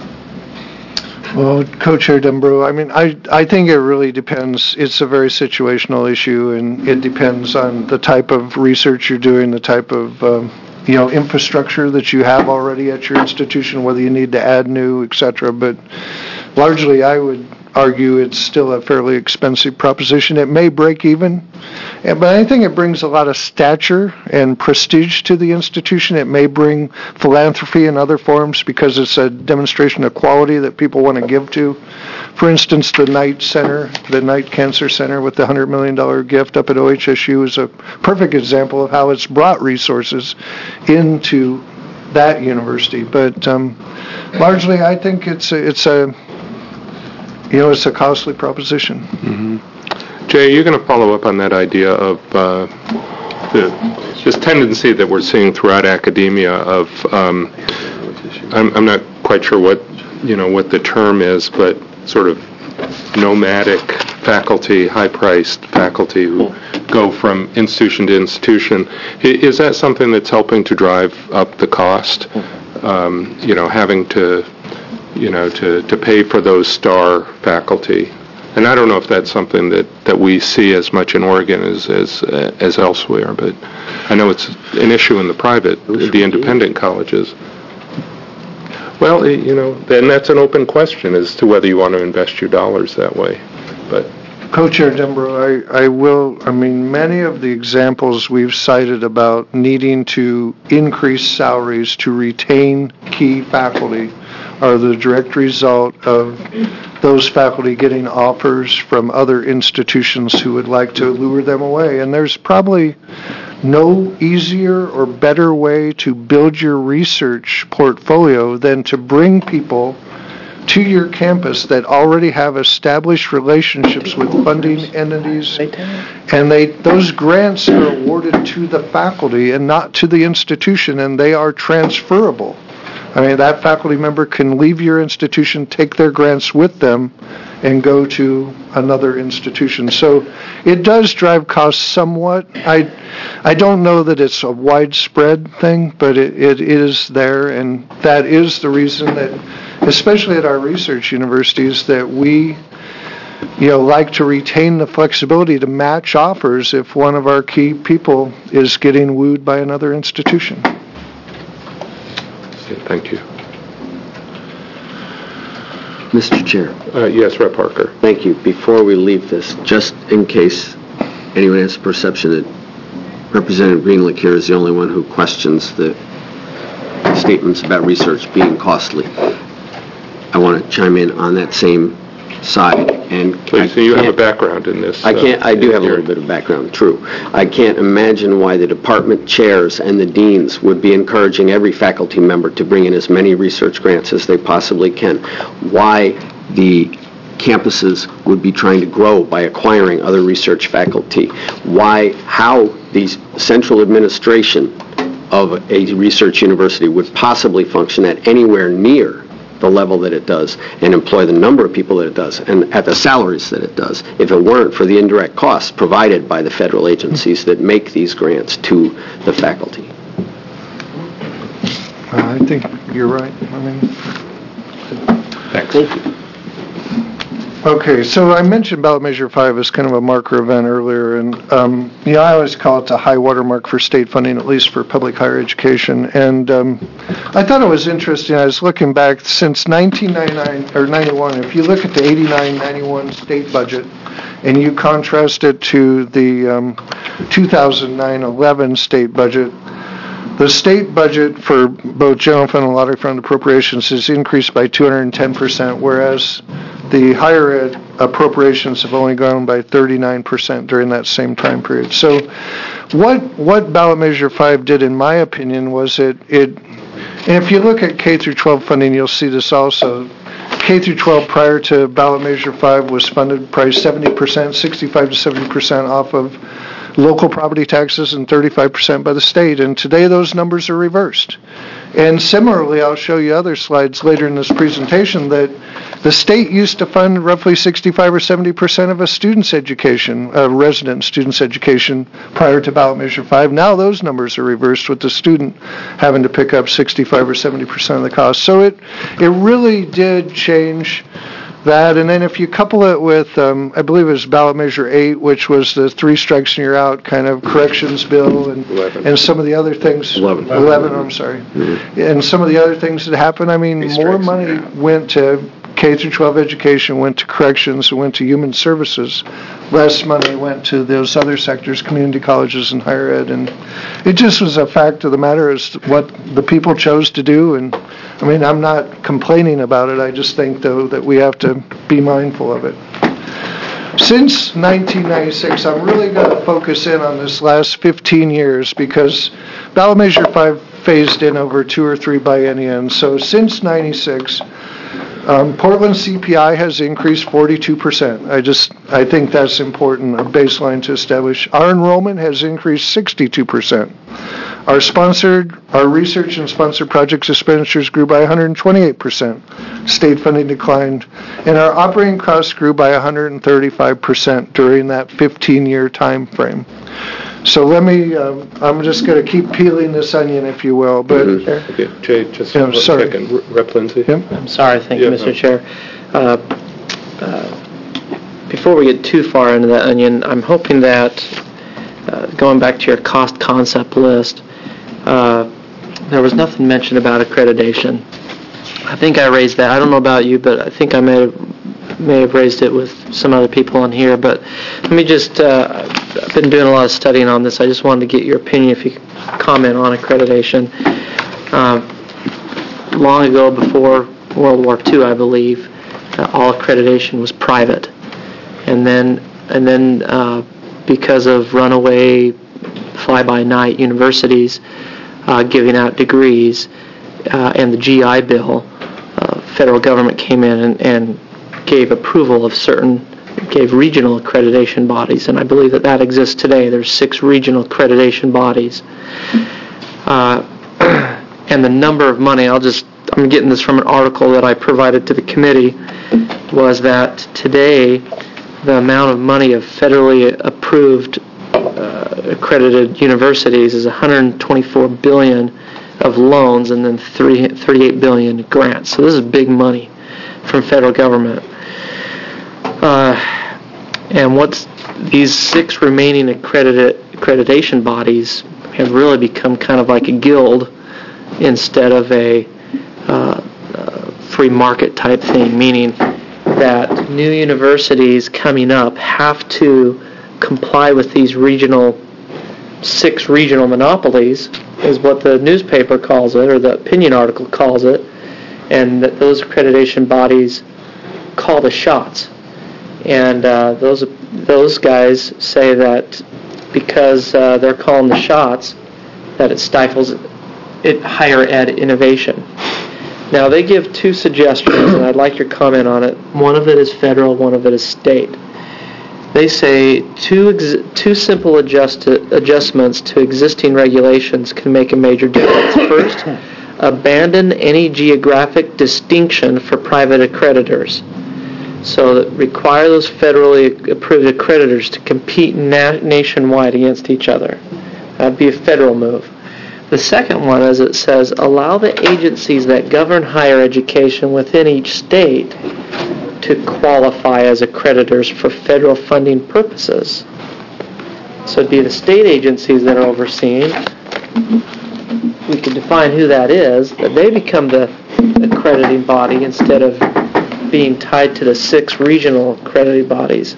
Well, Co-Chair Denbrough, I mean, I, I think it really depends. It's a very situational issue, and it depends on the type of research you're doing, the type of, um, you know, infrastructure that you have already at your institution, whether you need to add new, et cetera. But largely, I would argue it's still a fairly expensive proposition. It may break even, and- but I think it brings a lot of stature and prestige to the institution. It may bring philanthropy in other forms because it's a demonstration of quality that people want to give to. For instance, the Knight Center, the Knight Cancer Center with the one hundred million dollars gift up at O H S U is a perfect example of how it's brought resources into that university. But um, largely, I think it's a, it's a You know, it's a costly proposition. Mm-hmm. Jay, you're going to follow up on that idea of uh, the, this tendency that we're seeing throughout academia of, um, I'm, I'm not quite sure what, you know, what the term is, but sort of nomadic faculty, high-priced faculty who go from institution to institution. I- Is that something that's helping to drive up the cost? Um, you know, having to you know, to, to pay for those star faculty. And I don't know if that's something that, that we see as much in Oregon as, as, as elsewhere, but I know it's an issue in the private, the independent colleges. Well, eh, you know, then that's an open question as to whether you want to invest your dollars that way. But Co-Chair Dembro, I, I will, I mean, many of the examples we've cited about needing to increase salaries to retain key faculty are the direct result of those faculty getting offers from other institutions who would like to lure them away. And there's probably no easier or better way to build your research portfolio than to bring people to your campus that already have established relationships with funding entities, and they those grants are awarded to the faculty and not to the institution, and they are transferable. I mean, that faculty member can leave your institution, take their grants with them, and go to another institution. So it does drive costs somewhat. I I don't know that it's a widespread thing, but it, it is there, and that is the reason that, especially at our research universities, that we, you know, like to retain the flexibility to match offers if one of our key people is getting wooed by another institution. thank you. Mister Chair. Uh, yes, Representative Parker. Thank you. Before we leave this, just in case anyone has the perception that Representative Greenlick here is the only one who questions the statements about research being costly, I want to chime in on that same side. And Please, so you have a background in this. I can't. Uh, I do have a area. little bit of background. True. I can't imagine why the department chairs and the deans would be encouraging every faculty member to bring in as many research grants as they possibly can. Why the campuses would be trying to grow by acquiring other research faculty. Why, how the central administration of a research university would possibly function at anywhere near the level that it does and employ the number of people that it does and at the salaries that it does if it weren't for the indirect costs provided by the federal agencies that make these grants to the faculty. Uh, I think you're right. I mean, Thanks. Thank you. okay, so I mentioned ballot measure five as kind of a marker event earlier, and um, you know, I always call it the high water mark for state funding, at least for public higher education. And um, I thought it was interesting. I was looking back since nineteen ninety-nine or ninety-one. If you look at the eighty-nine ninety-one state budget, and you contrast it to the um, two thousand nine eleven state budget, the state budget for both general fund and lottery fund appropriations has increased by two hundred ten percent, whereas the higher ed appropriations have only grown by thirty-nine percent during that same time period. So what what ballot measure five did, in my opinion, was it, it and if you look at K through twelve funding, you'll see this also. K through twelve prior to ballot measure five was funded probably seventy percent, sixty-five to seventy percent off of local property taxes and thirty-five percent by the state, and today those numbers are reversed. And similarly, I'll show you other slides later in this presentation that the state used to fund roughly sixty-five or seventy percent of a student's education, a resident student's education, prior to ballot measure five. Now those numbers are reversed with the student having to pick up sixty-five or seventy percent of the cost. So it, it really did change that. And then if you couple it with, um, I believe it was ballot measure eight, which was the three strikes and you're out kind of corrections bill, and and some of the other things. Eleven. Eleven, I'm sorry. Mm-hmm. And some of the other things that happened, I mean, Three more strikes, money yeah. went to K through twelve education, went to corrections, went to human services. Less money went to those other sectors, community colleges and higher ed. And it just was a fact of the matter is what the people chose to do. And I mean, I'm not complaining about it. I just think, though, that we have to be mindful of it. Since nineteen ninety-six, I'm really going to focus in on this last fifteen years because ballot measure five phased in over two or three bienniums. So since ninety-six, um, Portland C P I has increased forty-two percent. I just, I think that's important, a baseline to establish. Our enrollment has increased sixty-two percent. Our sponsored, our research and sponsored projects expenditures grew by one hundred twenty-eight percent. State funding declined. And our operating costs grew by one hundred thirty-five percent during that fifteen-year time frame. So let me, um, I'm just going to keep peeling this onion, if you will. But Mm-hmm. Okay, Jay, just Yeah, one sorry. second. Rep Lindsay? Yep. I'm sorry, thank Yeah, you, Mister no. Chair. Uh, uh, Before we get too far into that onion, I'm hoping that, uh, going back to your cost concept list, uh, there was nothing mentioned about accreditation. I think I raised that. I don't know about you, but I think I may have, may have raised it with some other people on here. But let me just, uh, I've been doing a lot of studying on this. I just wanted to get your opinion if you could comment on accreditation. Uh, long ago, before World War Two, I believe, uh, all accreditation was private. And then, and then uh, because of runaway, fly-by-night universities uh, giving out degrees, uh, and the G I Bill, uh, federal government came in and, and gave approval of certain, gave regional accreditation bodies, and I believe that that exists today. There's six regional accreditation bodies. Uh, and the number of money, I'll just, I'm getting this from an article that I provided to the committee, was that today the amount of money of federally approved uh, accredited universities is one hundred twenty-four billion dollars of loans and then thirty-eight billion dollars grants. So this is big money from federal government. Uh, and what's these six remaining accredited accreditation bodies have really become kind of like a guild instead of a uh, uh, free market type thing, meaning that new universities coming up have to comply with these regional, six regional monopolies, is what the newspaper calls it, or the opinion article calls it, and that those accreditation bodies call the shots. And uh, those those guys say that because uh, they're calling the shots, that it stifles it higher ed innovation. Now, they give two suggestions, and I'd like your comment on it. One of it is federal, one of it is state. They say two ex- two simple adjust- adjustments to existing regulations can make a major difference. First, abandon any geographic distinction for private accreditors. So that require those federally approved accreditors to compete na- nationwide against each other. That'd be a federal move. The second one, as it says, allow the agencies that govern higher education within each state to qualify as accreditors for federal funding purposes. So it'd be the state agencies that are overseeing. We can define who that is, but they become the accrediting body instead of being tied to the six regional accrediting bodies.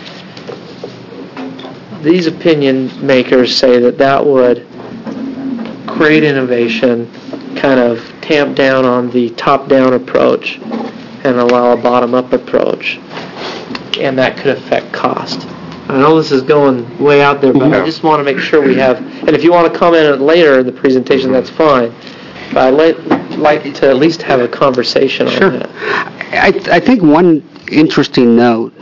These opinion makers say that that would create innovation, kind of tamp down on the top-down approach and allow a bottom-up approach, and that could affect cost. I know this is going way out there, but I just want to make sure we have, and if you want to comment on it later in the presentation, that's fine, but I'd like, like to at least have a conversation on Sure. that. I, I think one interesting note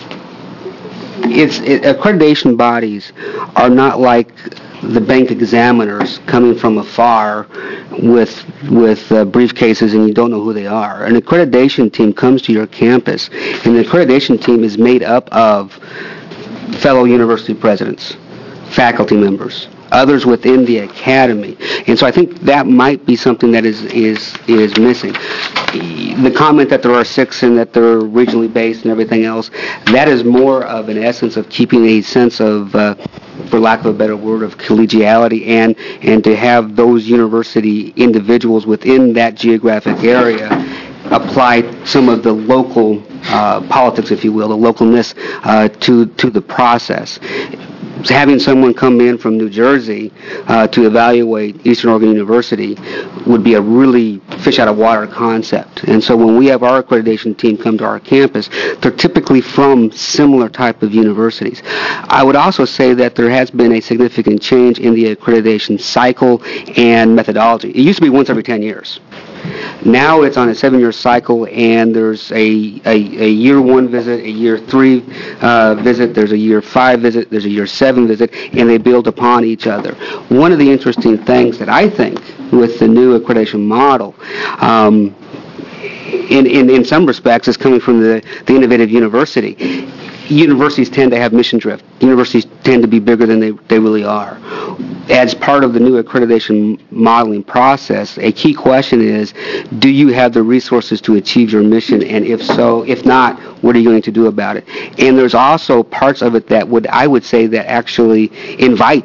is it, accreditation bodies are not like the bank examiners coming from afar with with uh, briefcases and you don't know who they are. An accreditation team comes to your campus, and the accreditation team is made up of fellow university presidents, faculty members, others within the academy. And so I think that might be something that is is is missing. The comment that there are six and that they're regionally based and everything else, that is more of an essence of keeping a sense of, uh, for lack of a better word, of collegiality, and, and to have those university individuals within that geographic area apply some of the local uh, politics, if you will, the localness uh, to, to the process. Having someone come in from New Jersey uh, to evaluate Eastern Oregon University would be a really fish out of water concept. And so when we have our accreditation team come to our campus, they're typically from similar type of universities. I would also say that there has been a significant change in the accreditation cycle and methodology. It used to be once every ten years. Now it's on a seven-year cycle, and there's a, a, a year one visit, a year three uh, visit, there's a year five visit, there's a year seven visit, and they build upon each other. One of the interesting things that I think with the new accreditation model, um, in, in, in some respects, is coming from the, the innovative university. Universities tend to have mission drift. Universities tend to be bigger than they, they really are. As part of the new accreditation modeling process, a key question is, do you have the resources to achieve your mission? And if so, if not, what are you going to do about it? And there's also parts of it that would, I would say, that actually invite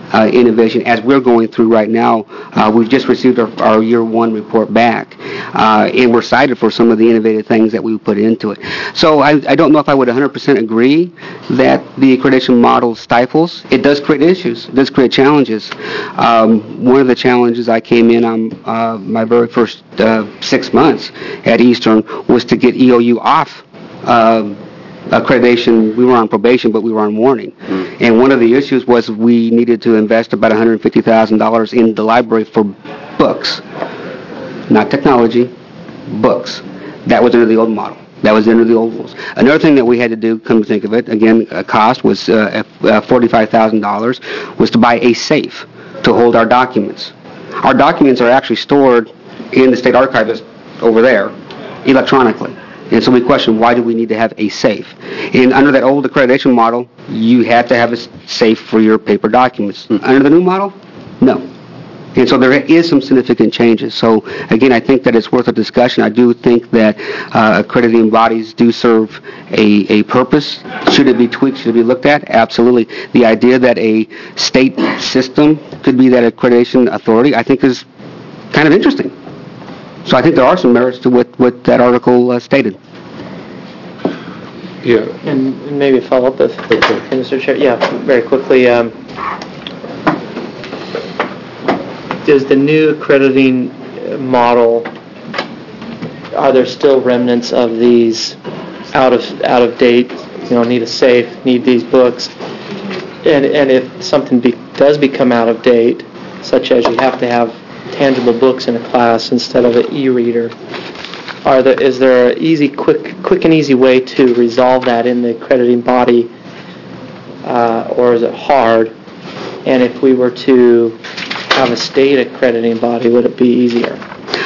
uh, innovation as we're going through right now. Uh, we've just received our, our year one report back, uh, and we're excited for some of the innovative things that we put into it. So I, I don't know if I would one hundred percent agree that the accreditation model stifles. It does create issues. It does create challenges. Um, one of the challenges I came in on uh, my very first uh, six months at Eastern was to get E O U off uh, accreditation. We were on probation, but we were on warning. Mm. And one of the issues was we needed to invest about one hundred fifty thousand dollars in the library for books, not technology, books. That was under the old model. That was under the old rules. Another thing that we had to do, come to think of it, again, a cost was uh, forty-five thousand dollars, was to buy a safe to hold our documents. Our documents are actually stored in the state archivist over there electronically. And so we question, why do we need to have a safe? And under that old accreditation model, you had to have a safe for your paper documents. Mm. Under the new model, no. And so there is some significant changes. So again, I think that it's worth a discussion. I do think that uh, accrediting bodies do serve a, a purpose. Should it be tweaked? Should it be looked at? Absolutely. The idea that a state system could be that accreditation authority, I think, is kind of interesting. So I think there are some merits to what, what that article uh, stated. Yeah. And and maybe follow up with, okay, Mister Chair. Yeah, very quickly. Um, does the new accrediting model, are there still remnants of these out of out of date? You know, need a safe, need these books, and and if something be, does become out of date, such as you have to have tangible books in a class instead of an e-reader, are there is there an easy, quick, quick and easy way to resolve that in the accrediting body, uh, or is it hard? And if we were to have a state accrediting body, would it be easier?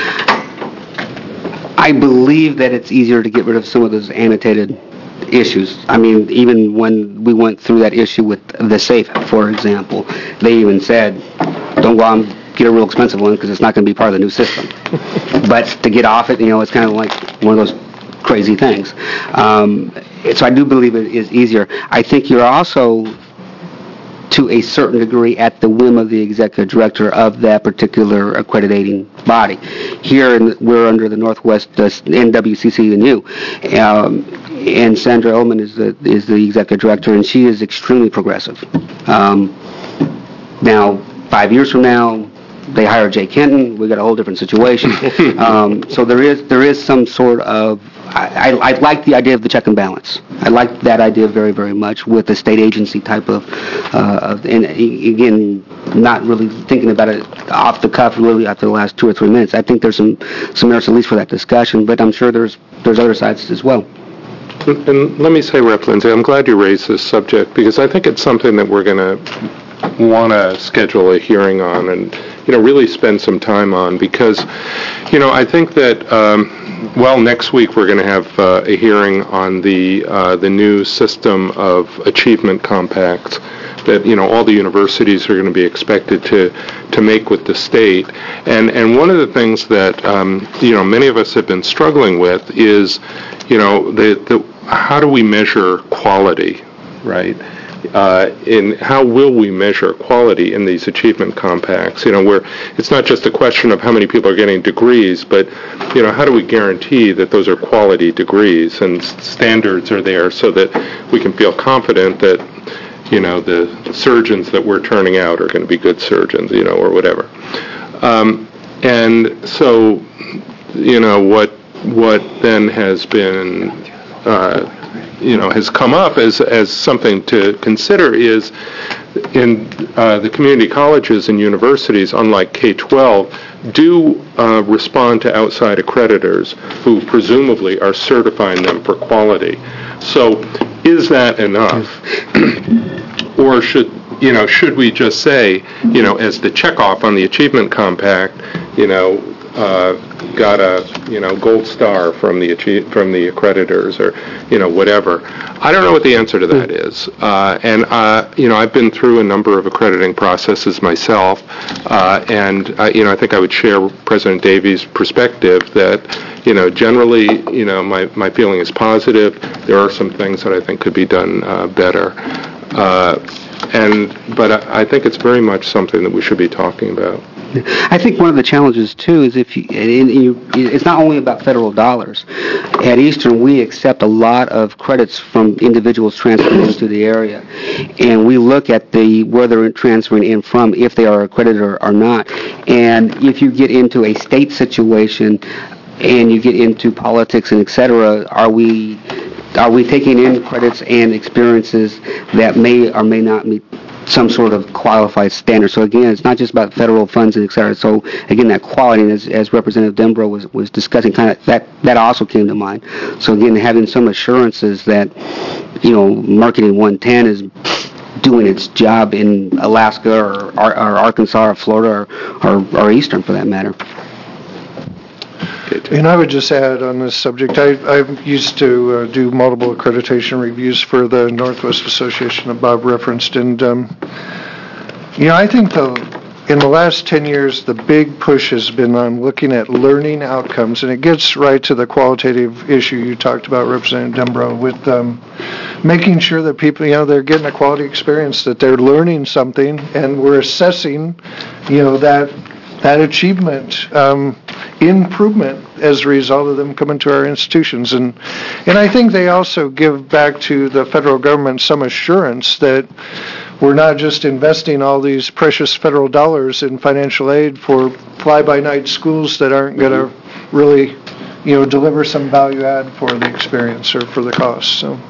I believe that it's easier to get rid of some of those annotated issues. I mean, even when we went through that issue with the safe, for example, they even said, don't go out and get a real expensive one because it's not going to be part of the new system. But to get off it, you know, it's kind of like one of those crazy things. Um, so I do believe it is easier. I think you're also, to a certain degree, at the whim of the executive director of that particular accrediting body. Here, in, we're under the Northwest uh, N W C C N U, um, and Sandra Ullman is the is the executive director, and she is extremely progressive. Um, now, five years from now, they hire Jay Kenton, we got a whole different situation. um, so there is there is some sort of, I, I, I like the idea of the check and balance. I like that idea very, very much with the state agency type of, uh, of and again, not really thinking about it off the cuff really after the last two or three minutes. I think there's some, some merits at least for that discussion, but I'm sure there's there's other sides as well. And let me say, Representative Lindsay, I'm glad you raised this subject because I think it's something that we're going to want to schedule a hearing on and, you know, really spend some time on because, you know, I think that, um, well, next week we're going to have uh, a hearing on the uh, the new system of achievement compacts that, you know, all the universities are going to be expected to to make with the state. And and one of the things that, um, you know, many of us have been struggling with is, you know, the, the how do we measure quality, right? Uh, in how will we measure quality in these achievement compacts? You know, where it's not just a question of how many people are getting degrees, but, you know, how do we guarantee that those are quality degrees and standards are there so that we can feel confident that, you know, the surgeons that we're turning out are going to be good surgeons, you know, or whatever. Um, and so, you know, what what then has been uh, you know, has come up as as something to consider is in uh, the community colleges and universities, unlike K twelve, do uh, respond to outside accreditors who presumably are certifying them for quality. So is that enough? Or should, you know, should we just say, you know, as the checkoff on the achievement compact, you know, uh, got a, you know, gold star from the from the accreditors or, you know, whatever. I don't know what the answer to that is. Uh, and, uh, you know, I've been through a number of accrediting processes myself, uh, and, uh, you know, I think I would share President Davies' perspective that, you know, generally, you know, my, my feeling is positive. There are some things that I think could be done uh, better. Uh, and but I, I think it's very much something that we should be talking about. I think one of the challenges, too, is if you, and you, it's not only about federal dollars. At Eastern, we accept a lot of credits from individuals transferring into the area, and we look at the where they're transferring in from, if they are accredited or, or not. And if you get into a state situation and you get into politics and et cetera, are we are we taking in credits and experiences that may or may not meet some sort of qualified standard? So again, it's not just about federal funds and et cetera. So again, that quality, as, as Representative Denbrough was, was discussing, kind of that, that also came to mind. So again, having some assurances that, you know, Marketing one ten is doing its job in Alaska or, or, or Arkansas or Florida or, or, or Eastern for that matter. And I would just add on this subject, I, I used to uh, do multiple accreditation reviews for the Northwest Association that Bob referenced, and um, you know, I think the in the last ten years, the big push has been on looking at learning outcomes, and it gets right to the qualitative issue you talked about, Representative Denbrough, with um, making sure that people, you know, they're getting a quality experience, that they're learning something, and we're assessing, you know, that that achievement, um, improvement as a result of them coming to our institutions. And and I think they also give back to the federal government some assurance that we're not just investing all these precious federal dollars in financial aid for fly-by-night schools that aren't going to really, you know, deliver some value add for the experience or for the cost. So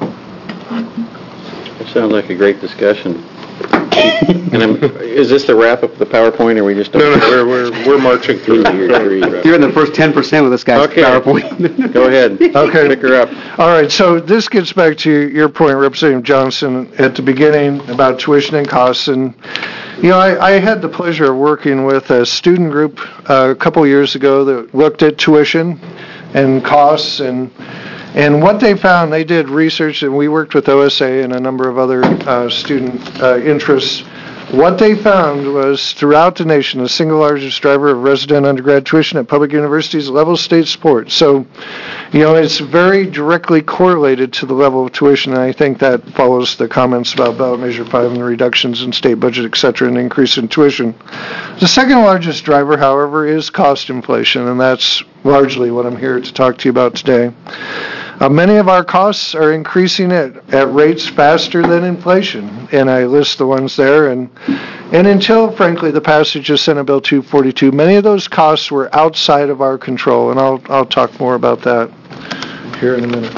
It sounds like a great discussion. And I'm, is this the wrap up of the PowerPoint, or we just don't? No, no, we're, we're, we're marching through. You're in the first ten percent with this guy's Okay. PowerPoint. Go ahead. Okay. Pick her up. All right, so this gets back to your point, Representative Johnson, at the beginning about tuition and costs. And, you know, I, I had the pleasure of working with a student group uh, a couple years ago that looked at tuition and costs. And and what they found, they did research, and we worked with O S A and a number of other uh, student uh, interests. What they found was throughout the nation, the single largest driver of resident undergrad tuition at public universities, level state support. So, you know, it's very directly correlated to the level of tuition, and I think that follows the comments about ballot measure five and the reductions in state budget, et cetera, and increase in tuition. The second largest driver, however, is cost inflation, and that's largely what I'm here to talk to you about today. Uh, many of our costs are increasing at, at rates faster than inflation, and I list the ones there. And and until, frankly, the passage of Senate Bill two forty-two, many of those costs were outside of our control, and I'll I'll talk more about that here in a minute.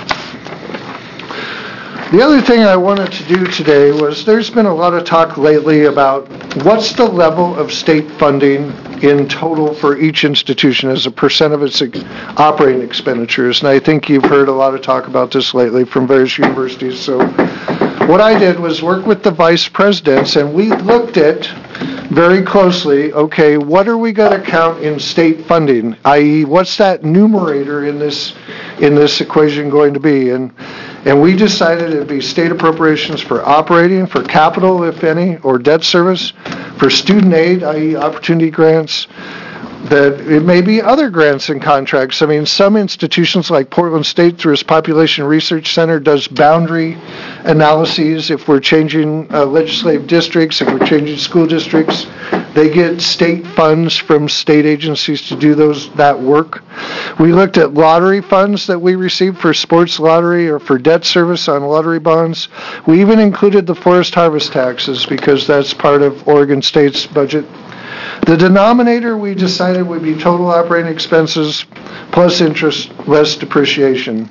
The other thing I wanted to do today was there's been a lot of talk lately about what's the level of state funding in total for each institution as a percent of its operating expenditures. And I think you've heard a lot of talk about this lately from various universities. So what I did was work with the vice presidents, and we looked at very closely, okay, what are we going to count in state funding, that is what's that numerator in this in this equation going to be? And and we decided it'd be state appropriations for operating, for capital, if any, or debt service, for student aid, that is opportunity grants, that it may be other grants and contracts. I mean, some institutions like Portland State, through its Population Research Center, does boundary analyses. If we're changing uh, legislative districts, if we're changing school districts, they get state funds from state agencies to do those that work. We looked at lottery funds that we receive for sports lottery or for debt service on lottery bonds. We even included the forest harvest taxes because that's part of Oregon State's budget. The denominator we decided would be total operating expenses plus interest less depreciation.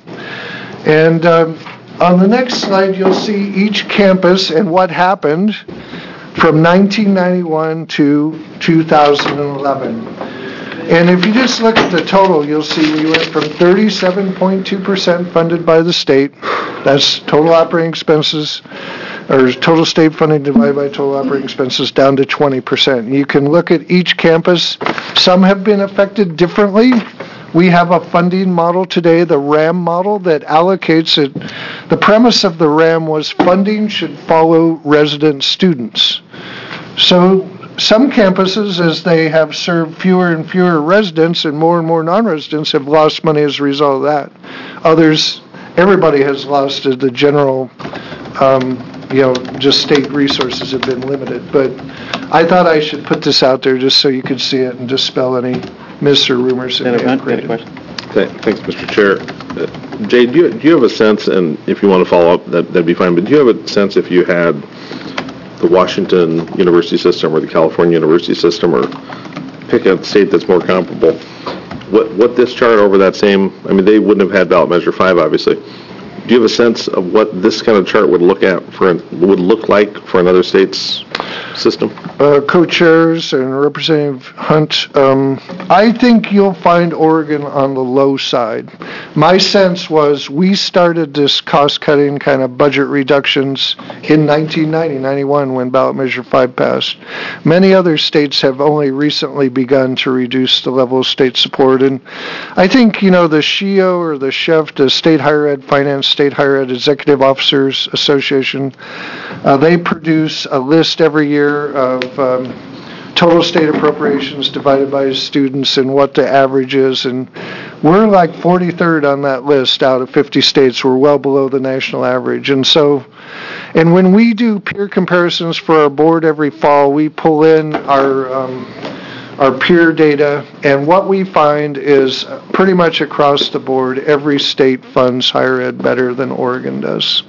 And um, on the next slide, you'll see each campus and what happened from nineteen ninety-one to two thousand eleven. And if you just look at the total, you'll see we went from thirty-seven point two percent funded by the state. That's total operating expenses, or total state funding divided by total operating expenses, down to twenty percent. You can look at each campus. Some have been affected differently. We have a funding model today, the RAM model, that allocates it. The premise of the RAM was funding should follow resident students. So some campuses, as they have served fewer and fewer residents and more and more non-residents, have lost money as a result of that. Others, everybody has lost the general um, you know, just state resources have been limited. But I thought I should put this out there just so you could see it and dispel any myths or rumors that may have created. Th- Thanks, Mister Chair. Uh, Jay, do you, do you have a sense, and if you want to follow up, that, that'd be fine, but do you have a sense if you had the Washington University system or the California University system, or pick a state that's more comparable, what, what this chart over that same, I mean, they wouldn't have had ballot measure five, obviously. Do you have a sense of what this kind of chart would look at for, an, would look like for another state's system? Uh, co-chairs and Representative Hunt, um, I think you'll find Oregon on the low side. My sense was we started this cost-cutting kind of budget reductions in nineteen ninety, ninety-one when ballot measure five passed. Many other states have only recently begun to reduce the level of state support, and I think, you know, the S H E O or the S H E F, the State Higher Ed Finance, State Higher Ed Executive Officers Association, uh, they produce a list every year of um, total state appropriations divided by students and what the average is, and we're like forty-third on that list out of fifty states. We're well below the national average. And so, and when we do peer comparisons for our board every fall, we pull in our um, our peer data, and what we find is pretty much across the board, every state funds higher ed better than Oregon does.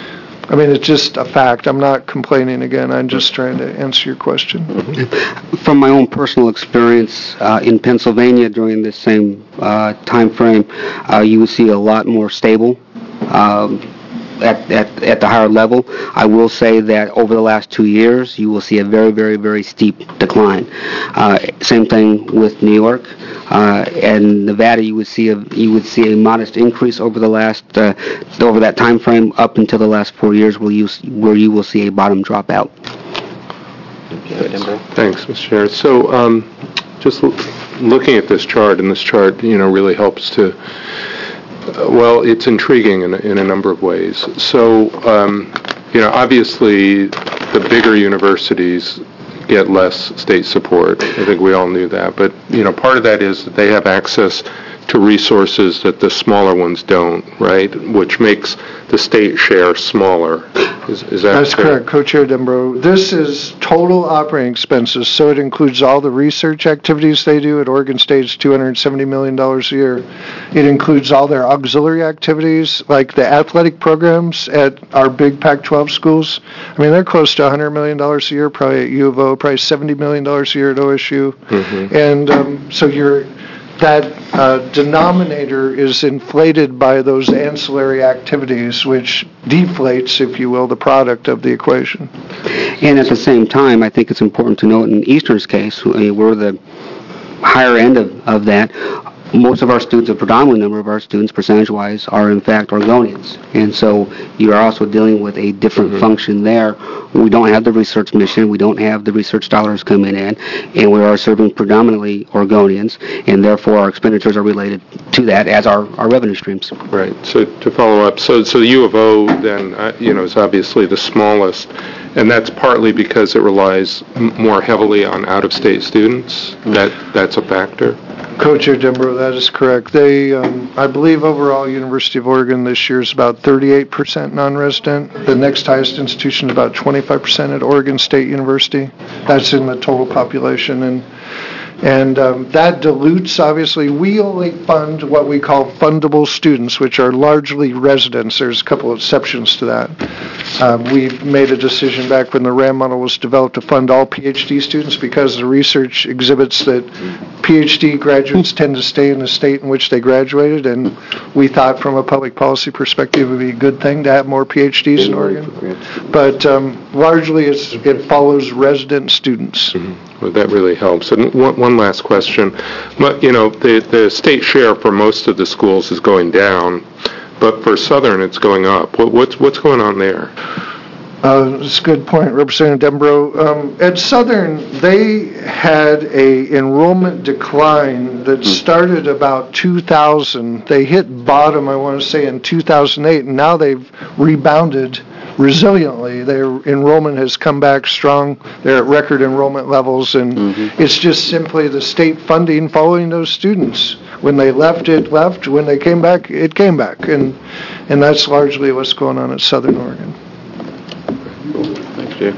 I mean, it's just a fact. I'm not complaining again. I'm just trying to answer your question. From my own personal experience uh, in Pennsylvania during this same uh, time frame, uh, you will see a lot more stable um, at, at, at the higher level. I will say that over the last two years, you will see a very, very, very steep decline. Uh, same thing with New York. Uh, and Nevada, you would see a you would see a modest increase over the last uh, over that time frame up until the last four years, where you where you will see a bottom drop out. Thanks, Mister Chair. So, um, just l- looking at this chart, and this chart, you know, really helps to. Uh, well, it's intriguing in a, in a number of ways. So, um, you know, obviously, the bigger universities get less state support. I think we all knew that. But, you know, part of that is that they have access to resources that the smaller ones don't, right? Which makes the state share smaller. Is, is that That's fair? correct, Co-Chair Dembro. This is total operating expenses, so it includes all the research activities they do. At Oregon State, it's two hundred seventy million dollars a year. It includes all their auxiliary activities, like the athletic programs at our big Pac twelve schools. I mean, they're close to one hundred million dollars a year, probably at U of O, probably seventy million dollars a year at O S U. Mm-hmm. And um, so you're... that uh, denominator is inflated by those ancillary activities, which deflates, if you will, the product of the equation. And at the same time, I think it's important to note in Eastern's case, we're the higher end of, of that. Most of our students, a predominant number of our students, percentage-wise, are in fact Oregonians. And so you are also dealing with a different mm-hmm. function there. We don't have the research mission, we don't have the research dollars coming in, and we are serving predominantly Oregonians, and therefore our expenditures are related to that as our, our revenue streams. Right. So to follow up, so so the U of O then, uh, you know, is obviously the smallest, and that's partly because it relies m- more heavily on out-of-state students. That that's a factor. Co-Chair Dembro, that is correct. They, um, I believe overall University of Oregon this year is about thirty-eight percent non-resident. The next highest institution is about twenty-five percent at Oregon State University. That's in the total population. And And um, that dilutes, obviously, we only fund what we call fundable students, which are largely residents. There's a couple of exceptions to that. Um, we made a decision back when the RAM model was developed to fund all P H D students because the research exhibits that P H D graduates tend to stay in the state in which they graduated, and we thought from a public policy perspective it would be a good thing to have more P H Ds in Oregon. But um, largely it's, it follows resident students. Mm-hmm. Well, that really helps. And one, one last question. You know, the, the state share for most of the schools is going down, but for Southern it's going up. What, what's what's going on there? Uh, that's a good point, Representative Dembro. Um, at Southern, they had a enrollment decline that started about two thousand. They hit bottom, I want to say, in two thousand eight, and now they've rebounded resiliently. Their enrollment has come back strong. They're at record enrollment levels, and mm-hmm. it's just simply the state funding following those students. When they left, it left. When they came back, it came back. And and that's largely what's going on at Southern Oregon. Jay.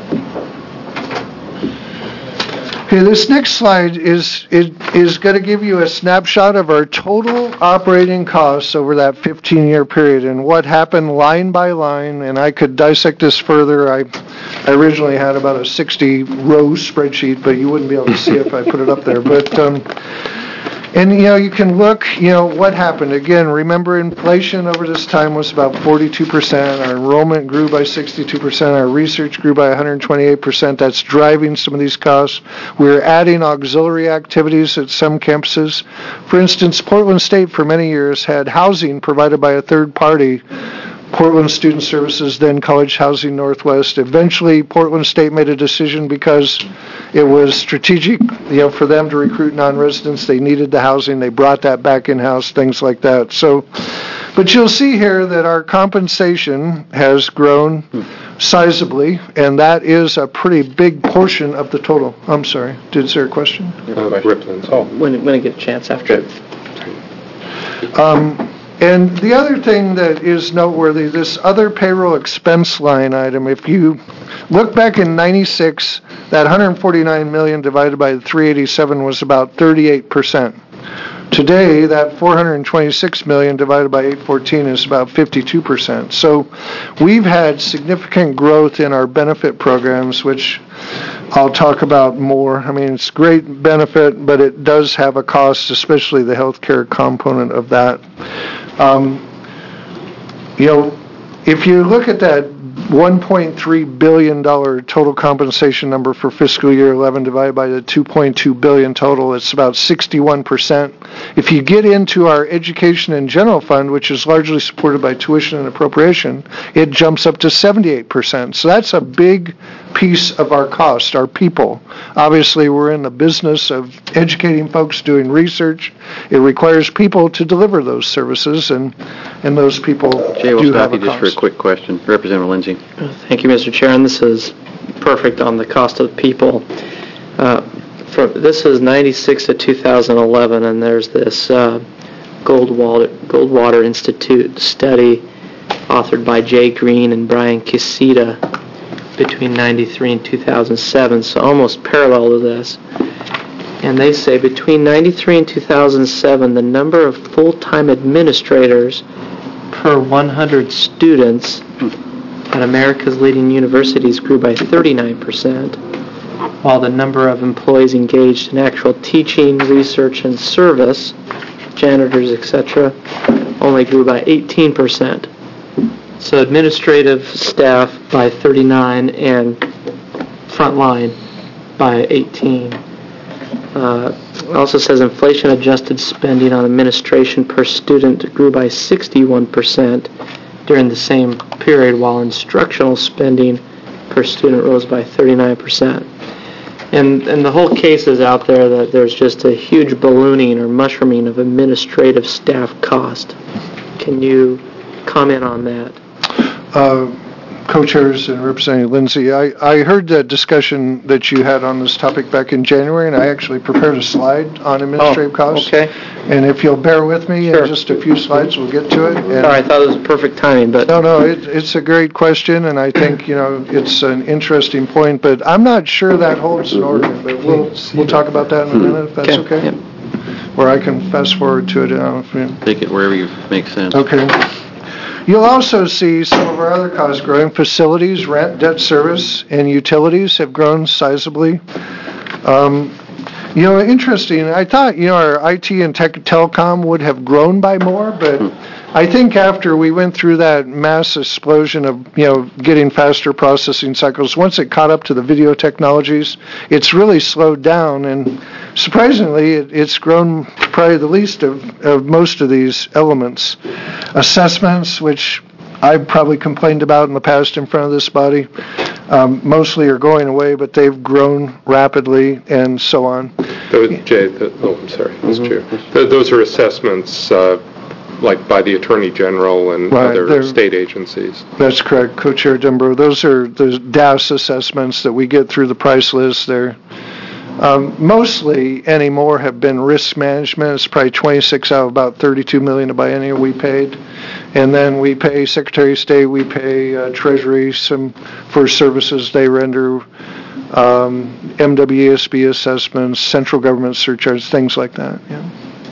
Okay, this next slide is, it is going to give you a snapshot of our total operating costs over that fifteen-year period and what happened line by line, and I could dissect this further. I, I originally had about a sixty-row spreadsheet, but you wouldn't be able to see it if I put it up there. But um, And, you know, you can look, you know, what happened. Again, remember inflation over this time was about forty-two percent. Our enrollment grew by sixty-two percent. Our research grew by one hundred twenty-eight percent. That's driving some of these costs. We're adding auxiliary activities at some campuses. For instance, Portland State for many years had housing provided by a third party. Portland Student Services, then College Housing Northwest. Eventually, Portland State made a decision because it was strategic, you know, for them to recruit non-residents. They needed the housing. They brought that back in-house, things like that. So, but you'll see here that our compensation has grown sizably, and that is a pretty big portion of the total. I'm sorry. Did is there a question? Uh, Ripland. Oh. When, when I get a chance after. Um, And the other thing that is noteworthy, this other payroll expense line item, if you look back in ninety-six, that one hundred forty-nine million dollars divided by the three eighty-seven was about thirty-eight percent. Today, that four hundred twenty-six million dollars divided by eight fourteen is about fifty-two percent. So we've had significant growth in our benefit programs, which I'll talk about more. I mean, it's great benefit, but it does have a cost, especially the healthcare component of that. Um, you know, if you look at that one point three billion dollars total compensation number for fiscal year eleven divided by the two point two billion dollars total, it's about sixty-one percent. If you get into our education and general fund, which is largely supported by tuition and appropriation, it jumps up to seventy-eight percent. So that's a big piece of our cost, our people. Obviously, we're in the business of educating folks, doing research. It requires people to deliver those services, and, and those people Jay, we'll do stop have a you just for a cost. quick question. Representative Lindsay. Thank you, Mister Chair, and this is perfect on the cost of people. Uh, for, this is ninety-six to two thousand eleven, and there's this uh, Goldwater, Goldwater Institute study authored by Jay Green and Brian Kisita between ninety-three and two thousand seven, so almost parallel to this. And they say between ninety-three and two thousand seven, the number of full-time administrators per one hundred students at America's leading universities grew by thirty-nine percent, while the number of employees engaged in actual teaching, research, and service, janitors, et cetera, only grew by eighteen percent. So administrative staff by thirty-nine and frontline by eighteen. Uh, it also says inflation-adjusted spending on administration per student grew by sixty-one percent during the same period, while instructional spending per student rose by thirty-nine percent. And, and the whole case is out there that there's just a huge ballooning or mushrooming of administrative staff cost. Can you comment on that? Uh, Co-chairs and Representative Lindsay, I, I heard the discussion that you had on this topic back in January, and I actually prepared a slide on administrative Oh, costs. okay. And if you'll bear with me, Sure. in just a few slides, we'll get to it. And Sorry, I thought it was perfect timing, but... No, no, it, it's a great question, and I think, you know, it's an interesting point, but I'm not sure that holds in Oregon, but we'll, we'll talk about that in a minute, if that's okay? Yep. Or I can fast forward to it. Uh, if you- Take it wherever you make sense. Okay. You'll also see some of our other costs growing. Facilities, rent, debt service, and utilities have grown sizably. Um, you know, interesting, I thought, you know, our I T and tech telecom would have grown by more, but I think after we went through that mass explosion of, you know, getting faster processing cycles, once it caught up to the video technologies, it's really slowed down, and surprisingly, it, it's grown probably the least of, of most of these elements. Assessments, which I've probably complained about in the past in front of this body, um, mostly are going away, but they've grown rapidly, and so on. Those, Jay, the, oh, I'm sorry, Mister Chair. Th- Those are assessments, uh, like by the Attorney General and Right, other they're- state agencies. That's correct, Co-Chair Denbrough. Those are the D A S assessments that we get through the price list. They're um, mostly anymore have been risk management. It's probably twenty-six out of about thirty-two million a biennial we paid. And then we pay Secretary of State, we pay uh, Treasury some for services they render, um, M W E S B assessments, central government surcharges, things like that. Yeah.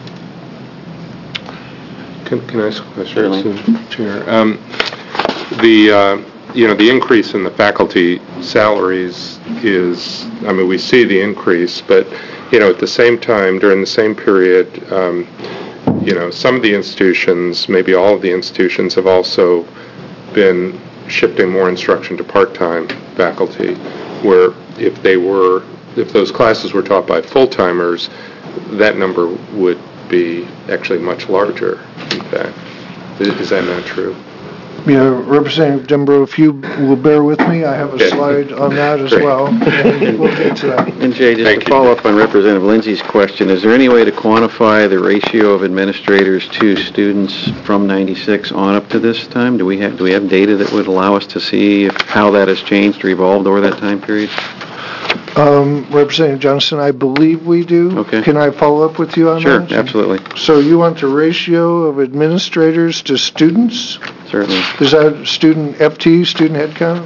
Can, can I ask a question? Certainly. Mister Chair? Um, the, uh, you know, the increase in the faculty salaries is, I mean, we see the increase, but, you know, at the same time, during the same period, um, you know, some of the institutions, maybe all of the institutions, have also been shifting more instruction to part-time faculty, where if they were, if those classes were taught by full-timers, that number would be actually much larger, in fact. Is, is that not true? Yeah, Representative Dembro, if you will bear with me, I have a Okay. slide on that as Great. well, and we'll get to that. And Jay, just Thank to you. follow up on Representative Lindsay's question, is there any way to quantify the ratio of administrators to students from ninety-six on up to this time? Do we have, do we have data that would allow us to see if, how that has changed or evolved over that time period? Um, Representative Johnson, I believe we do. Okay. Can I follow up with you on Sure, that? absolutely, So you want the ratio of administrators to students? certainly. Is that student F T, student head count?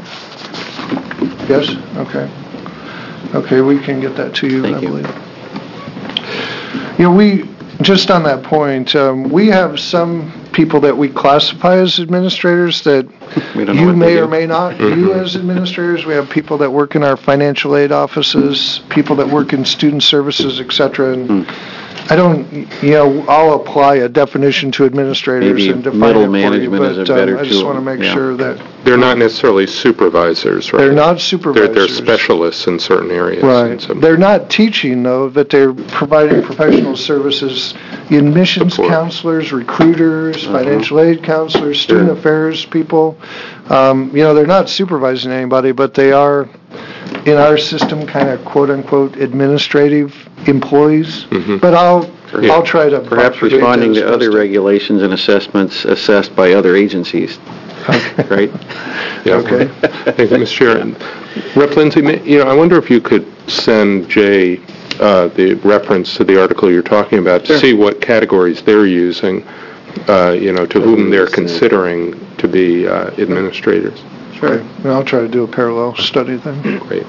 Yes? Okay. Okay, we can get that to you, Thank I you. believe. You know, we, just on that point, um, we have some people that we classify as administrators that We don't know you what they may do. or may not view as administrators. We have people that work in our financial aid offices, people that work in student services, et cetera. And I don't, you know, I'll apply a definition to administrators Maybe and define middle it for you, management is a but um, better I just tool. want to make Yeah. sure that They're not necessarily supervisors, right? they're not They're, supervisors. they're specialists in certain areas. Right. and some- They're not teaching, though, but they're providing professional services, admissions Support. counselors, recruiters, Uh-huh. financial aid counselors, student affairs people. Um, You know, they're not supervising anybody, but they are, in our system, kind of quote-unquote administrative employees. But I'll, Yeah. I'll try to. Perhaps propagate responding that to as other best I- regulations and assessments assessed by other agencies, right? Yeah. Okay. Thank you, Mister Chair. Rep Lindsay, may- you know, I wonder if you could send Jay uh, the reference to the article you're talking about to Sure. see what categories they're using, uh, you know, to whom they're considering to be uh, administrators. Sure. And I'll try to do a parallel study then. Great.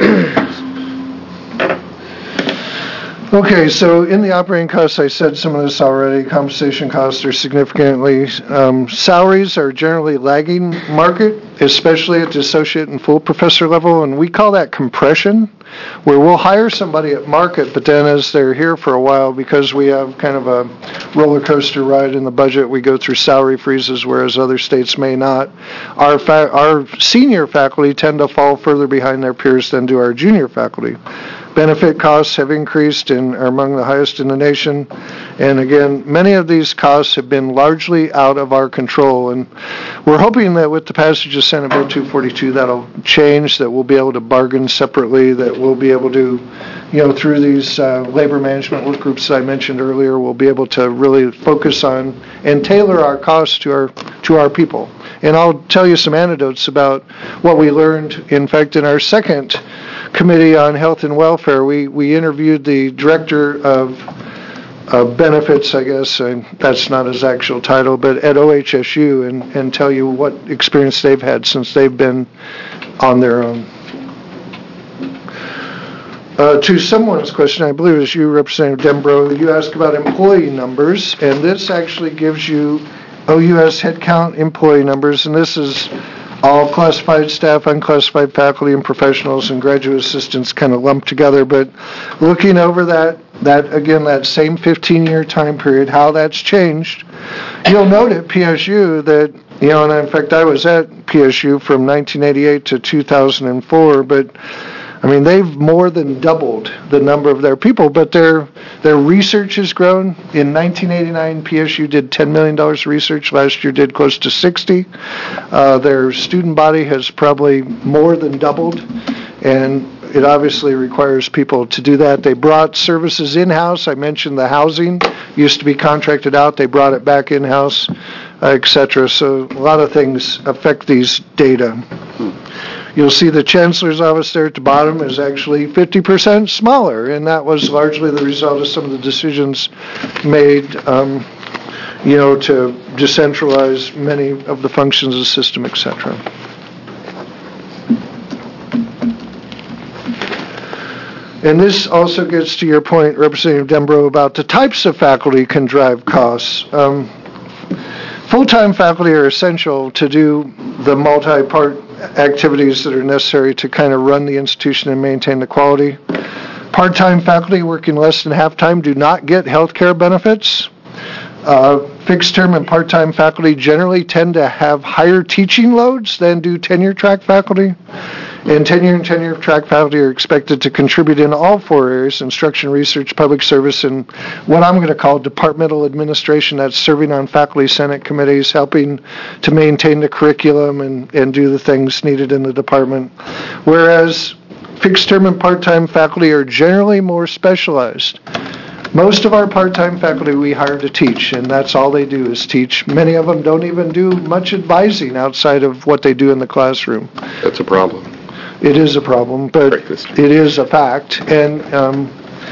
Okay, so in the operating costs, I said some of this already. Compensation costs are significantly, um, salaries are generally lagging market, especially at the associate and full professor level, and we call that compression, where we'll hire somebody at market, but then as they're here for a while, because we have kind of a roller coaster ride in the budget, we go through salary freezes, whereas other states may not. Our fa- our senior faculty tend to fall further behind their peers than do our junior faculty. Benefit costs have increased and are among the highest in the nation. And again, many of these costs have been largely out of our control. And we're hoping that with the passage of Senate Bill two forty-two, that'll change, that we'll be able to bargain separately, that we'll be able to, you know, through these uh, labor management work groups that I mentioned earlier, we'll be able to really focus on and tailor our costs to our to our people. And I'll tell you some anecdotes about what we learned, in fact, in our second Committee on Health and Welfare. We, we interviewed the Director of uh, Benefits, I guess, and that's not his actual title, but at O H S U, and, and tell you what experience they've had since they've been on their own. Uh, to someone's question, I believe it was you, Representative Dembro, you asked about employee numbers, and this actually gives you O U S headcount employee numbers, and this is all classified staff, unclassified faculty and professionals and graduate assistants kind of lumped together. But looking over that, that again, that same fifteen-year time period, how that's changed, you'll note at P S U that, you know, and in fact I was at P S U from nineteen eighty-eight to two thousand four, but I mean, they've more than doubled the number of their people, but their their research has grown. In nineteen eighty-nine, P S U did ten million dollars of research. Last year did close to sixty. Uh, their student body has probably more than doubled, and it obviously requires people to do that. They brought services in-house. I mentioned the housing used to be contracted out. They brought it back in-house, uh, et cetera. So a lot of things affect these data. You'll see the Chancellor's office there at the bottom is actually fifty percent smaller, and that was largely the result of some of the decisions made um, you know, to decentralize many of the functions of the system, et cetera. And this also gets to your point, Representative Dembro, about the types of faculty can drive costs. Um, full-time faculty are essential to do the multi-part activities that are necessary to kind of run the institution and maintain the quality. Part-time faculty working less than half-time do not get health care benefits. Uh, fixed-term and part-time faculty generally tend to have higher teaching loads than do tenure-track faculty. And tenure and tenure-track faculty are expected to contribute in all four areas: instruction, research, public service, and what I'm going to call departmental administration. That's serving on faculty senate committees, helping to maintain the curriculum and, and do the things needed in the department. Whereas fixed-term and part-time faculty are generally more specialized. Most of our part-time faculty we hire to teach, and that's all they do is teach. Many of them don't even do much advising outside of what they do in the classroom. That's a problem. It is a problem, but it is a fact, and um,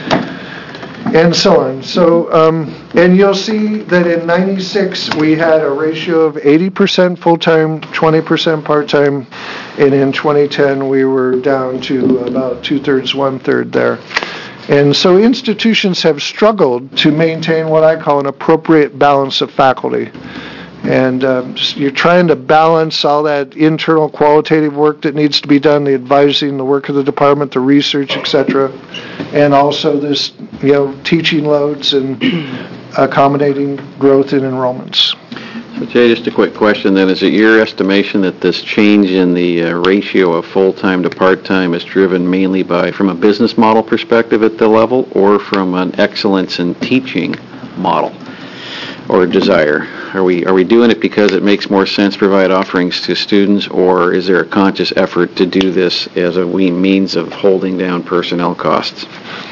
and so on. So, um, and you'll see that in ninety-six we had a ratio of eighty percent full-time, twenty percent part-time, and in twenty ten we were down to about two-thirds, one-third there. And so institutions have struggled to maintain what I call an appropriate balance of faculty. And um, you're trying to balance all that internal qualitative work that needs to be done, the advising, the work of the department, the research, et cetera, and also this, you know, teaching loads and accommodating growth in enrollments. So Jay, just a quick question then. Is it your estimation that this change in the uh, ratio of full-time to part-time is driven mainly by, from a business model perspective at the level, or from an excellence in teaching model or desire? Are we are we doing it because it makes more sense to provide offerings to students, or is there a conscious effort to do this as a means of holding down personnel costs?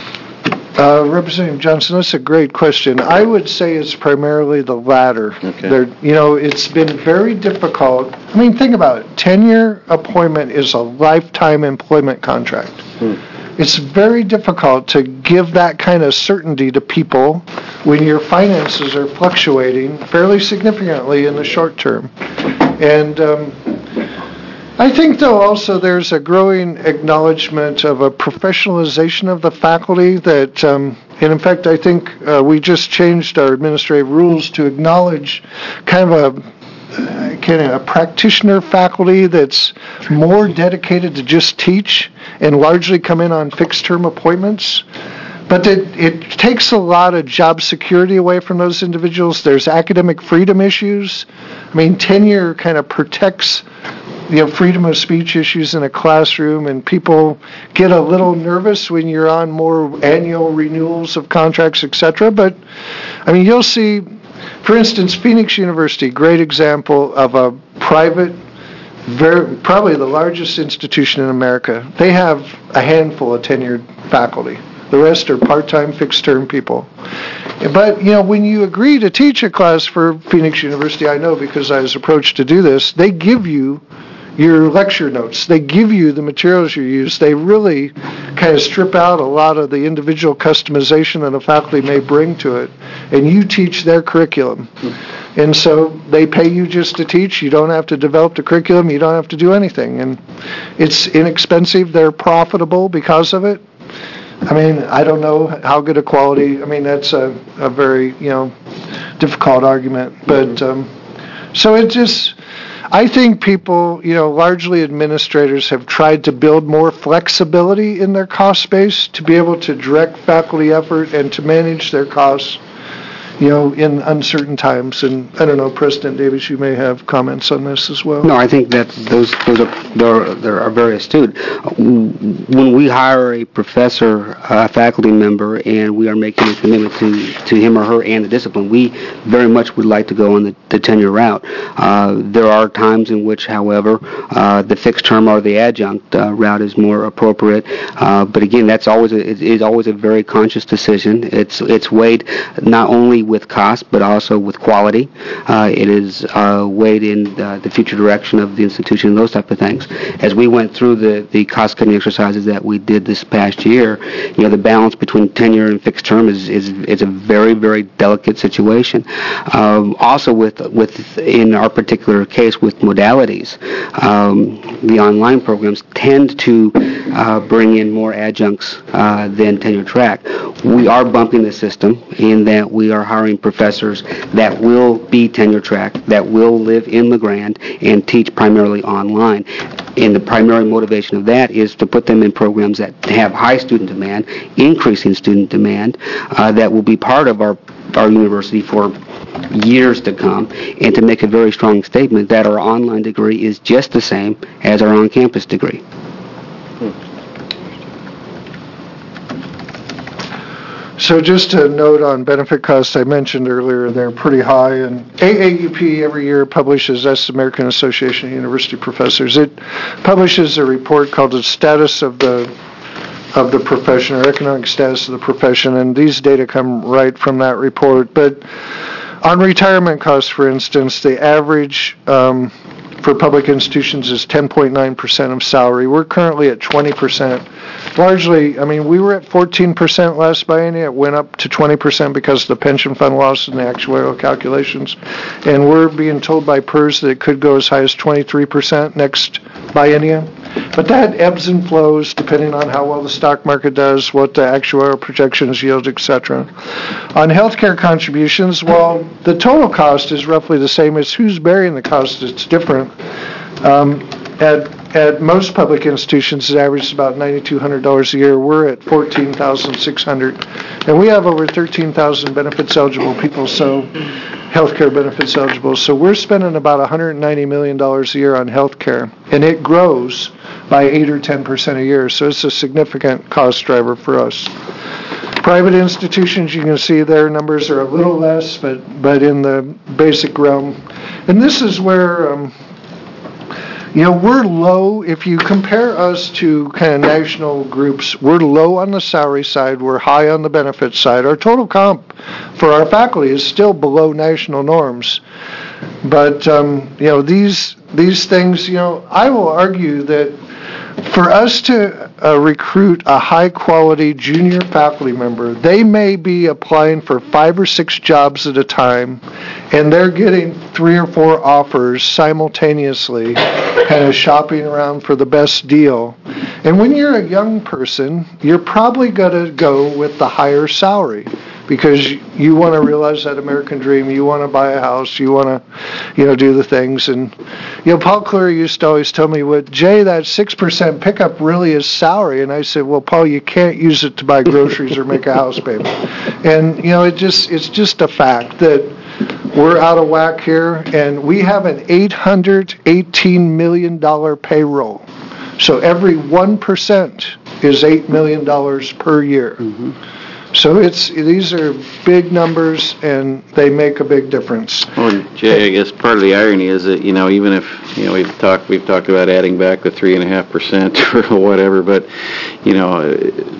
Uh, Representative Johnson, that's a great question. I would say it's primarily the latter. Okay. There, you know, it's been very difficult. I mean, think about it. Tenure appointment is a lifetime employment contract. Hmm. It's very difficult to give that kind of certainty to people when your finances are fluctuating fairly significantly in the short term. And um, I think, though, also there's a growing acknowledgement of a professionalization of the faculty that, um, and in fact, I think uh, we just changed our administrative rules to acknowledge kind of a Uh, kind of a practitioner faculty that's more dedicated to just teach and largely come in on fixed-term appointments. But it, it takes a lot of job security away from those individuals. There's academic freedom issues. I mean, tenure kind of protects, you know, freedom of speech issues in a classroom, and people get a little nervous when you're on more annual renewals of contracts, et cetera. But, I mean, you'll see, for instance, Phoenix University, great example of a private, very, probably the largest institution in America. They have a handful of tenured faculty. The rest are part-time, fixed-term people. But, you know, when you agree to teach a class for Phoenix University, I know because I was approached to do this, they give you your lecture notes. They give you the materials you use. They really kind of strip out a lot of the individual customization that a faculty may bring to it, and you teach their curriculum. And so they pay you just to teach. You don't have to develop the curriculum. You don't have to do anything. And it's inexpensive. They're profitable because of it. I mean, I don't know how good a quality. I mean, that's a, a very, you know, difficult argument. But um, so it just... I think people, you know, largely administrators have tried to build more flexibility in their cost base to be able to direct faculty effort and to manage their costs, you know, in uncertain times. And I don't know, President Davis, you may have comments on this as well. No, I think that those those are they're, they're very astute. When we hire a professor, a faculty member, and we are making a commitment to, to him or her and the discipline, we very much would like to go on the, the tenure route. Uh, there are times in which, however, uh, the fixed term or the adjunct uh, route is more appropriate. Uh, but again, that's always a, it is always a very conscious decision. It's it's weighed not only with cost, but also with quality. Uh, it is uh, weighed in uh, the future direction of the institution and those type of things. As we went through the, the cost-cutting exercises that we did this past year, you know, the balance between tenure and fixed term is, is, is a very, very delicate situation. Um, also with, with, in our particular case with modalities, um, the online programs tend to uh, bring in more adjuncts uh, than tenure track. We are bumping the system in that we are hiring professors that will be tenure track, that will live in LeGrand and teach primarily online. And the primary motivation of that is to put them in programs that have high student demand, increasing student demand, uh, that will be part of our, our university for years to come, and to make a very strong statement that our online degree is just the same as our on-campus degree. So just a note on benefit costs, I mentioned earlier, they're pretty high, and A A U P every year publishes, that's the American Association of University Professors, it publishes a report called the Status of the of the Profession, or Economic Status of the Profession, and these data come right from that report. But on retirement costs, for instance, the average um, for public institutions is ten point nine percent of salary. We're currently at twenty percent. Largely, I mean, we were at fourteen percent last biennium. It went up to twenty percent because of the pension fund loss and the actuarial calculations. And we're being told by P E R S that it could go as high as twenty-three percent next biennium. But that ebbs and flows depending on how well the stock market does, what the actuarial projections yield, et cetera. On healthcare contributions, well, the total cost is roughly the same as who's bearing the cost. It's different. Um, at at most public institutions, it averages about nine thousand two hundred dollars a year. We're at fourteen thousand six hundred dollars. And we have over thirteen thousand benefits eligible people, so healthcare benefits eligible. So we're spending about one hundred ninety million dollars a year on healthcare, and it grows by eight or ten percent a year. So it's a significant cost driver for us. Private institutions, you can see their numbers are a little less, but, but in the basic realm. And this is where, um, you know, we're low. If you compare us to kind of national groups, we're low on the salary side. We're high on the benefits side. Our total comp for our faculty is still below national norms. But, um, you know, these these things, you know, I will argue that for us to uh, recruit a high-quality junior faculty member, they may be applying for five or six jobs at a time, and they're getting three or four offers simultaneously, kind of shopping around for the best deal. And when you're a young person, you're probably going to go with the higher salary, because you want to realize that American dream, you want to buy a house, you want to, you know, do the things. And, you know, Paul Cleary used to always tell me, well, Jay, that six percent pickup really is salary. And I said, well, Paul, you can't use it to buy groceries or make a house payment. And, you know, it just it's just a fact that we're out of whack here, and we have an eight hundred eighteen million dollars payroll. So every one percent is eight million dollars per year. Mm-hmm. So it's these are big numbers, and they make a big difference. Well, Jay, I guess part of the irony is that, you know, even if, you know, we've talked we've talked about adding back the three and a half percent or whatever, but, you know,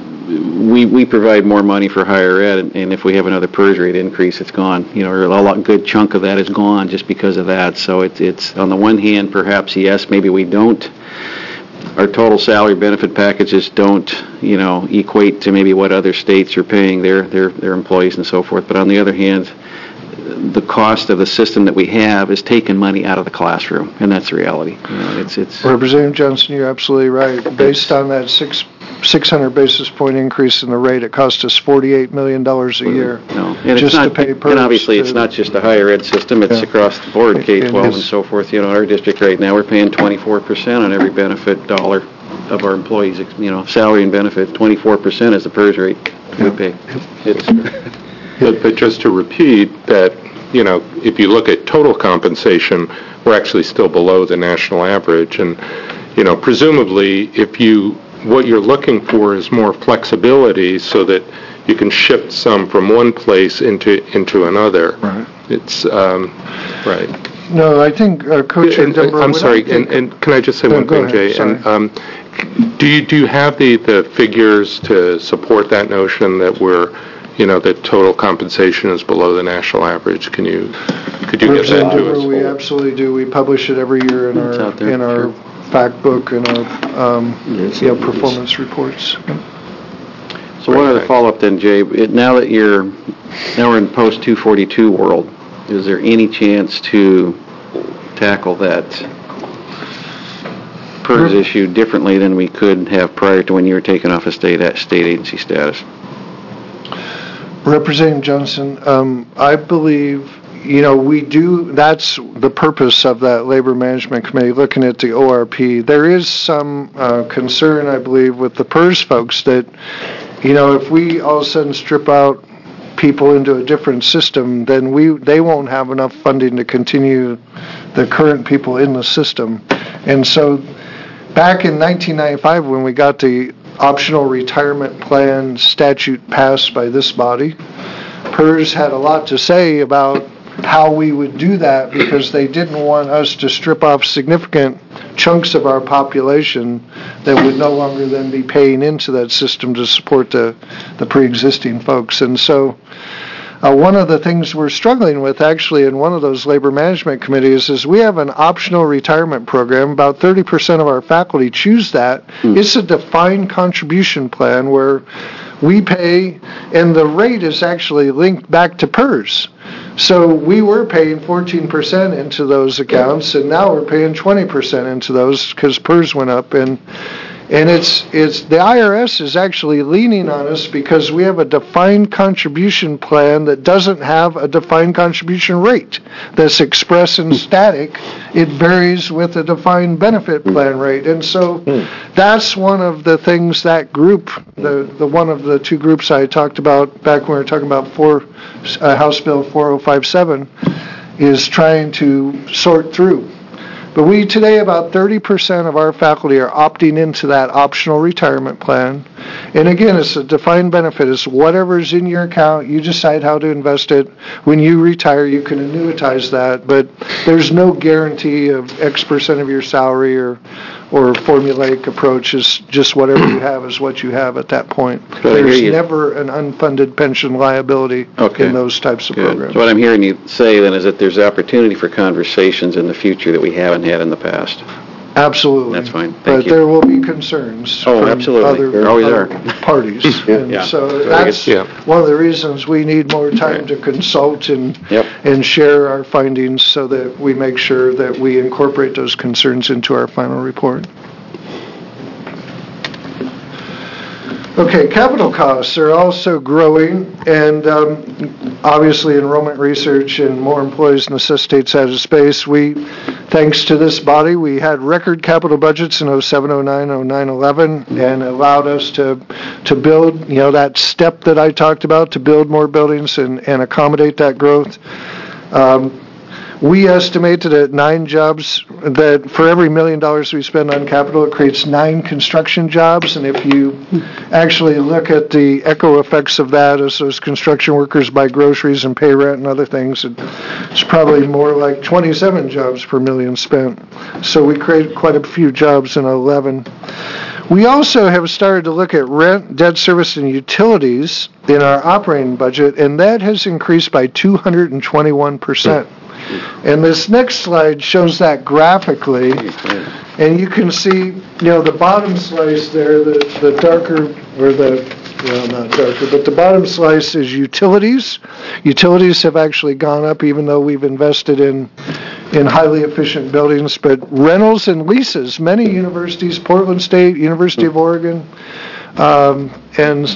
we we provide more money for higher ed, and, and if we have another P E R S rate increase, it's gone. You know, or a lot, good chunk of that is gone just because of that. So it's it's on the one hand, perhaps yes, maybe we don't. Our total salary benefit packages don't, you know, equate to maybe what other states are paying their, their, their employees and so forth. But on the other hand, the cost of the system that we have is taking money out of the classroom, and that's the reality. You know, it's it's. Representative Johnson, you're absolutely right. Based on that six. six hundred basis point increase in the rate, it cost us forty-eight million dollars a year no. and just it's not, to pay P E R S. And obviously it's not just the higher ed system, it's yeah. across the board, K twelve and is. so forth. You know, our district right now, we're paying twenty-four percent on every benefit dollar of our employees, you know, salary and benefit, twenty-four percent is the P E R S rate we yeah. pay. It's, but, but just to repeat that, you know, if you look at total compensation, we're actually still below the national average. And, you know, presumably if you what you're looking for is more flexibility so that you can shift some from one place into into another. Right. It's um, right. No, I think uh, Coach And, and, Denver, I'm sorry, and, and can I just say no, one thing, ahead, Jay? sorry. And um, do you do you have the, the figures to support that notion that we're you know, that total compensation is below the national average. Can you, could you get that Representative to us? Hoover, we absolutely do. We publish it every year in It's out our, there, in our fact book and our, um, you know, performance reports. So one other follow-up then, Jay. It- Now that you're, now we're in post two forty-two world, is there any chance to tackle that PERS issue differently than we could have prior to when you were taken off of state, state agency status? Representative Johnson, um, I believe, you know, we do, that's the purpose of that Labor Management Committee, looking at the O R P. There is some uh, concern, I believe, with the PERS folks that, you know, if we all of a sudden strip out people into a different system, then we they won't have enough funding to continue the current people in the system. And so back in nineteen ninety-five, when we got the optional retirement plan statute passed by this body, PERS had a lot to say about how we would do that, because they didn't want us to strip off significant chunks of our population that would no longer then be paying into that system to support the, the pre-existing folks. And so uh, one of the things we're struggling with actually in one of those labor management committees is we have an optional retirement program. About thirty percent of our faculty choose that. Mm. It's a defined contribution plan where we pay, and the rate is actually linked back to PERS. So we were paying fourteen percent into those accounts, and now we're paying twenty percent into those because PERS went up. And and it's it's the I R S is actually leaning on us because we have a defined contribution plan that doesn't have a defined contribution rate that's expressed in static. It varies with a defined benefit plan rate. And so that's one of the things that group, the, the one of the two groups I talked about back when we were talking about four, uh, House Bill four oh five seven, is trying to sort through. But we today, about thirty percent of our faculty are opting into that optional retirement plan. And again, it's a defined benefit. It's whatever's in your account. You decide how to invest it. When you retire, you can annuitize that. But there's no guarantee of X percent of your salary or or formulaic approach. Is just whatever you have is what you have at that point. There's never an unfunded pension liability Okay. in those types of Good. programs. So what I'm hearing you say then is that there's opportunity for conversations in the future that we haven't had in the past. Absolutely. That's fine. Thank But you. there will be concerns Oh, from absolutely. other, There always other are. parties. And Yeah. so So I that's guess- yeah. one of the reasons we need more time Right. to consult and Yep. and share our findings so that we make sure that we incorporate those concerns into our final report. Okay, capital costs are also growing, and um, obviously enrollment research and more employees necessitates added space. We, thanks to this body, we had record capital budgets in oh seven, oh nine, oh nine, eleven, and allowed us to to build, you know, that step that I talked about, to build more buildings and, and accommodate that growth. Um, We estimated at nine jobs, that for every million dollars we spend on capital, it creates nine construction jobs. And if you actually look at the echo effects of that as those construction workers buy groceries and pay rent and other things, it's probably more like twenty-seven jobs per million spent. So we create quite a few jobs in eleven. We also have started to look at rent, debt service, and utilities in our operating budget, and that has increased by two hundred twenty-one percent. And this next slide shows that graphically, and you can see, you know, the bottom slice there, the, the darker, or the, well, not darker, but the bottom slice is utilities. Utilities have actually gone up even though we've invested in in highly efficient buildings, but rentals and leases, many universities, Portland State, University of Oregon, um, and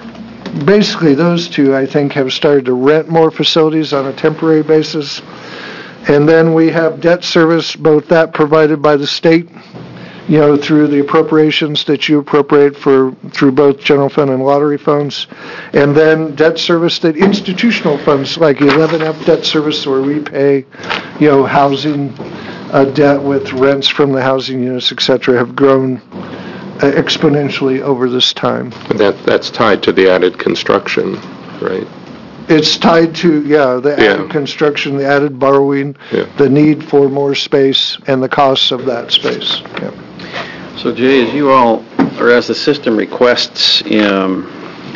basically those two, I think, have started to rent more facilities on a temporary basis. And then we have debt service, both that provided by the state, you know, through the appropriations that you appropriate for through both general fund and lottery funds, and then debt service that institutional funds like eleven F debt service, where we pay, you know, housing uh, debt with rents from the housing units, et cetera, have grown uh, exponentially over this time. That that's tied to the added construction, right? It's tied to, yeah, the Yeah. added construction, the added borrowing, Yeah. the need for more space, and the costs of that space. Yeah. So Jay, as you all, or as the system requests um,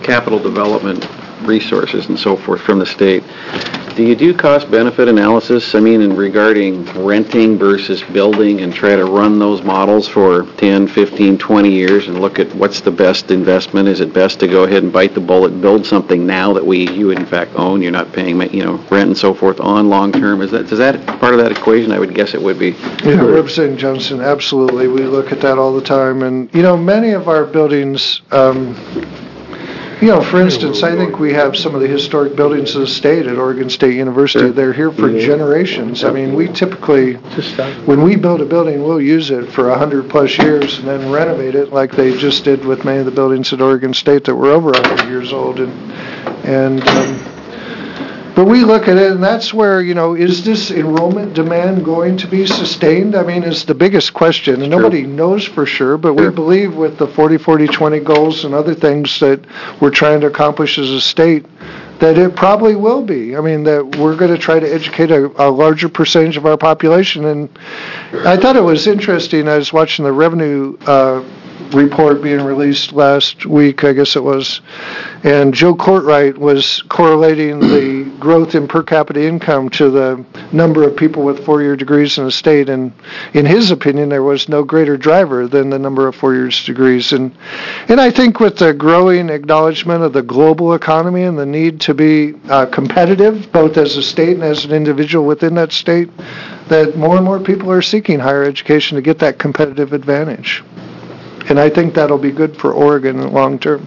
capital development resources and so forth from the state. Do you do cost-benefit analysis, I mean, in regarding renting versus building, and try to run those models for ten, fifteen, twenty years and look at what's the best investment? Is it best to go ahead and bite the bullet and build something now that we, you in fact own, you're not paying, you know, rent and so forth on long-term? Is that, is that part of that equation? I would guess it would be. Yeah, Representative Johnson, absolutely. We look at that all the time. And, you know, many of our buildings, um, you know, for instance, I think we have some of the historic buildings of the state at Oregon State University. They're here for generations. I mean, we typically, when we build a building, we'll use it for one hundred plus years and then renovate it like they just did with many of the buildings at Oregon State that were over one hundred years old. And, and um, but we look at it, and that's where, you know, is this enrollment demand going to be sustained? I mean, is the biggest question, and nobody knows for sure, but we believe with the forty forty twenty goals and other things that we're trying to accomplish as a state, that it probably will be. I mean, that we're going to try to educate a, a larger percentage of our population. And I thought it was interesting. I was watching the revenue uh, report being released last week, I guess it was, and Joe Courtwright was correlating the growth in per capita income to the number of people with four-year degrees in the state, and in his opinion, there was no greater driver than the number of four-year degrees. And and I think with the growing acknowledgement of the global economy and the need to be uh, competitive, both as a state and as an individual within that state, that more and more people are seeking higher education to get that competitive advantage. And I think that'll be good for Oregon in the long term.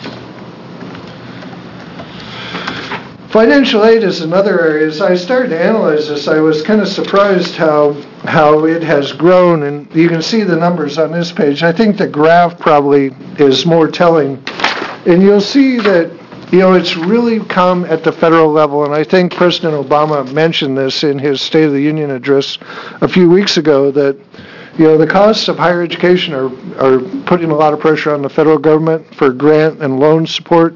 Financial aid is another area. As I started to analyze this, I was kind of surprised how how it has grown, and you can see the numbers on this page. I think the graph probably is more telling. And you'll see that, you know, it's really come at the federal level, and I think President Obama mentioned this in his State of the Union address a few weeks ago, that you know, the costs of higher education are, are putting a lot of pressure on the federal government for grant and loan support.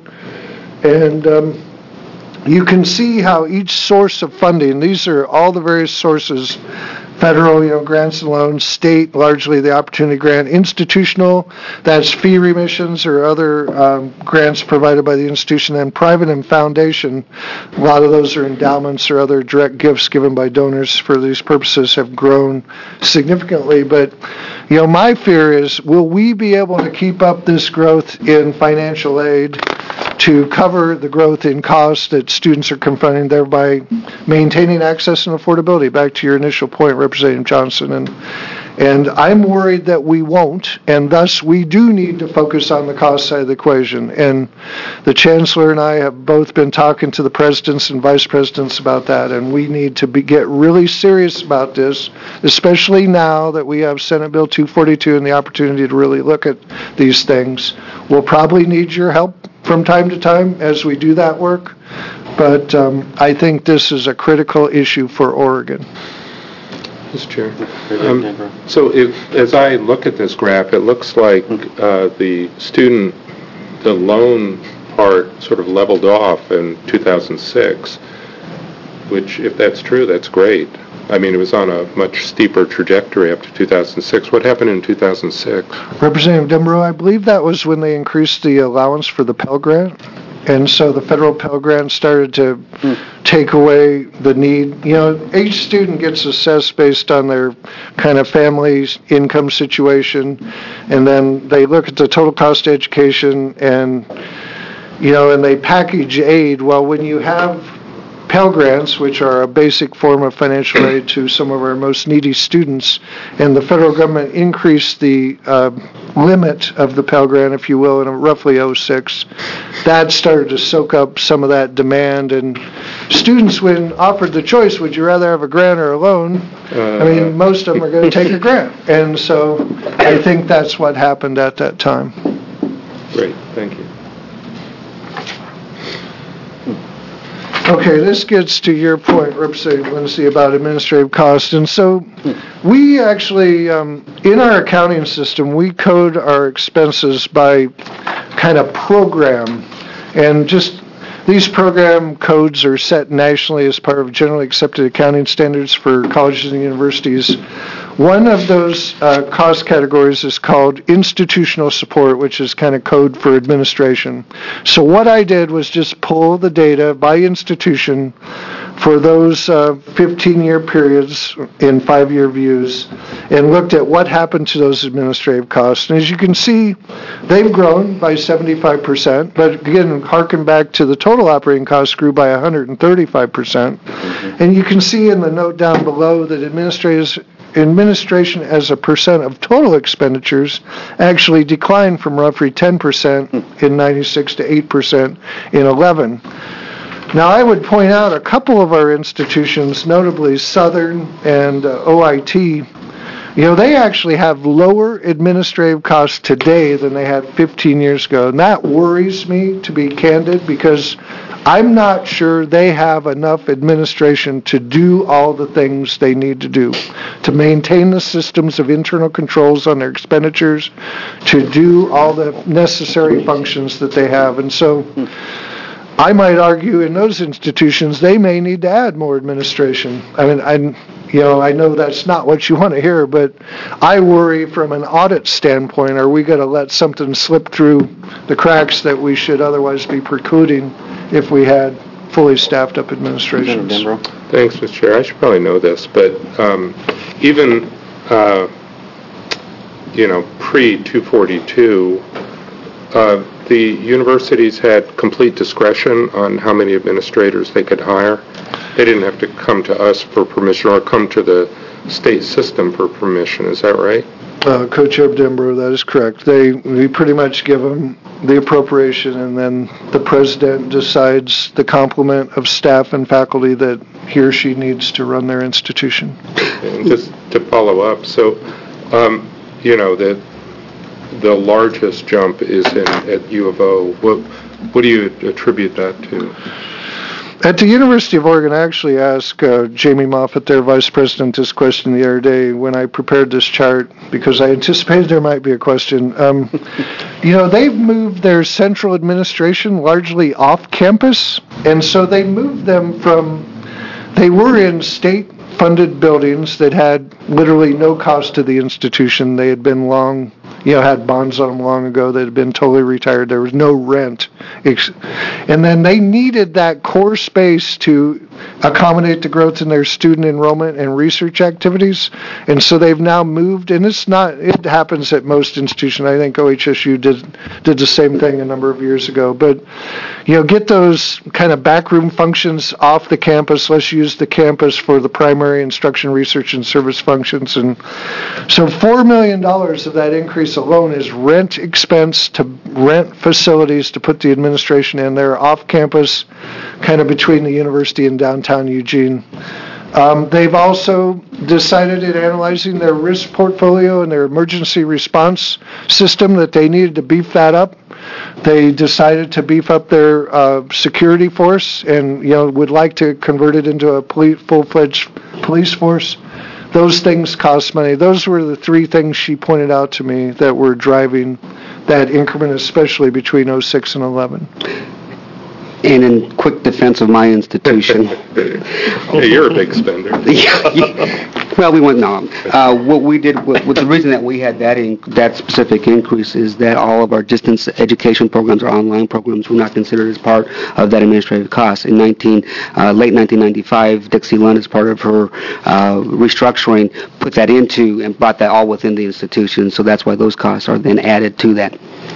And um, you can see how each source of funding, these are all the various sources, federal, you know, grants and loans, state, largely the Opportunity Grant, institutional, that's fee remissions or other um, grants provided by the institution, and private and foundation, a lot of those are endowments or other direct gifts given by donors for these purposes, have grown significantly. But, you know, my fear is, will we be able to keep up this growth in financial aid to cover the growth in costs that students are confronting, thereby maintaining access and affordability? Back to your initial point, Representative Johnson. And and I'm worried that we won't, and thus we do need to focus on the cost side of the equation. And the Chancellor and I have both been talking to the presidents and vice presidents about that, and we need to be, get really serious about this, especially now that we have Senate Bill two forty-two and the opportunity to really look at these things. We'll probably need your help from time to time as we do that work, but um, I think this is a critical issue for Oregon. Mister Chair. Um, so if, as I look at this graph, it looks like uh, the student, the loan part sort of leveled off in two thousand six, which, if that's true, that's great. I mean, it was on a much steeper trajectory up to two thousand six. What happened in two thousand six? Representative Dembro, I believe that was when they increased the allowance for the Pell Grant. And so the federal Pell Grant started to hmm. take away the need. You know, each student gets assessed based on their kind of family's income situation, and then they look at the total cost of education, and, you know, and they package aid. Well, when you have Pell Grants, which are a basic form of financial aid to some of our most needy students, and the federal government increased the uh, limit of the Pell Grant, if you will, in roughly oh six, that started to soak up some of that demand. And students, when offered the choice, would you rather have a grant or a loan? Uh, I mean, most of them are going to take a grant. And so I think that's what happened at that time. Great, thank you. Okay, this gets to your point, Representative Lindsay, about administrative costs. And so we actually, um, in our accounting system, we code our expenses by kind of program. And just these program codes are set nationally as part of generally accepted accounting standards for colleges and universities. One of those uh, cost categories is called institutional support, which is kind of code for administration. So what I did was just pull the data by institution for those uh, fifteen-year periods in five-year views and looked at what happened to those administrative costs. And as you can see, they've grown by seventy-five percent, but again, harken back to the total operating costs grew by one hundred thirty-five percent. And you can see in the note down below that administrators administration as a percent of total expenditures actually declined from roughly ten percent in ninety-six to eight percent in eleven. Now, I would point out a couple of our institutions, notably Southern and uh, O I T, you know, they actually have lower administrative costs today than they had fifteen years ago. And that worries me, to be candid, because I'm not sure they have enough administration to do all the things they need to do, to maintain the systems of internal controls on their expenditures, to do all the necessary functions that they have. And so I might argue in those institutions they may need to add more administration. I mean, I, you know, I know that's not what you want to hear, but I worry from an audit standpoint, are we going to let something slip through the cracks that we should otherwise be precluding if we had fully staffed up administrations? Thanks, Mister Chair. I should probably know this, but um, even, uh, you know, pre two forty-two, uh, the universities had complete discretion on how many administrators they could hire. They didn't have to come to us for permission or come to the state system for permission. Is that right? Uh, Co-Chair Dembro, that is correct. They we pretty much give them the appropriation, and then the president decides the complement of staff and faculty that he or she needs to run their institution. And just to follow up, so um, you know the the largest jump is in at U of O. What what do you attribute that to? At the University of Oregon, I actually asked uh, Jamie Moffett, their vice president, this question the other day when I prepared this chart, because I anticipated there might be a question. Um, you know, they've moved their central administration largely off campus, and so they moved them from, they were in state-funded buildings that had literally no cost to the institution. They had been long, you know, had bonds on them long ago that had been totally retired. There was no rent. And then they needed that core space to accommodate the growth in their student enrollment and research activities. And so they've now moved, and it's not, it happens at most institutions. I think O H S U did did the same thing a number of years ago. But, you know, get those kind of backroom functions off the campus. Let's use the campus for the primary instruction, research, and service functions. And so four million dollars of that increase alone is rent expense to rent facilities to put the administration in there off campus, kind of between the university and downtown Eugene. Um, they've also decided in analyzing their risk portfolio and their emergency response system that they needed to beef that up. They decided to beef up their uh, security force and, you know, would like to convert it into a police, full-fledged police force. Those things cost money. Those were the three things she pointed out to me that were driving that increment, especially between oh six and eleven. And in quick defense of my institution. Yeah, you're a big spender. Well, we went, no. Uh, what we did, what, what the reason that we had that in, that specific increase is that all of our distance education programs or online programs were not considered as part of that administrative cost. In nineteen, uh, late nineteen ninety-five, Dixie Lund, as part of her uh, restructuring, put that into and brought that all within the institution. So that's why those costs are then added to that.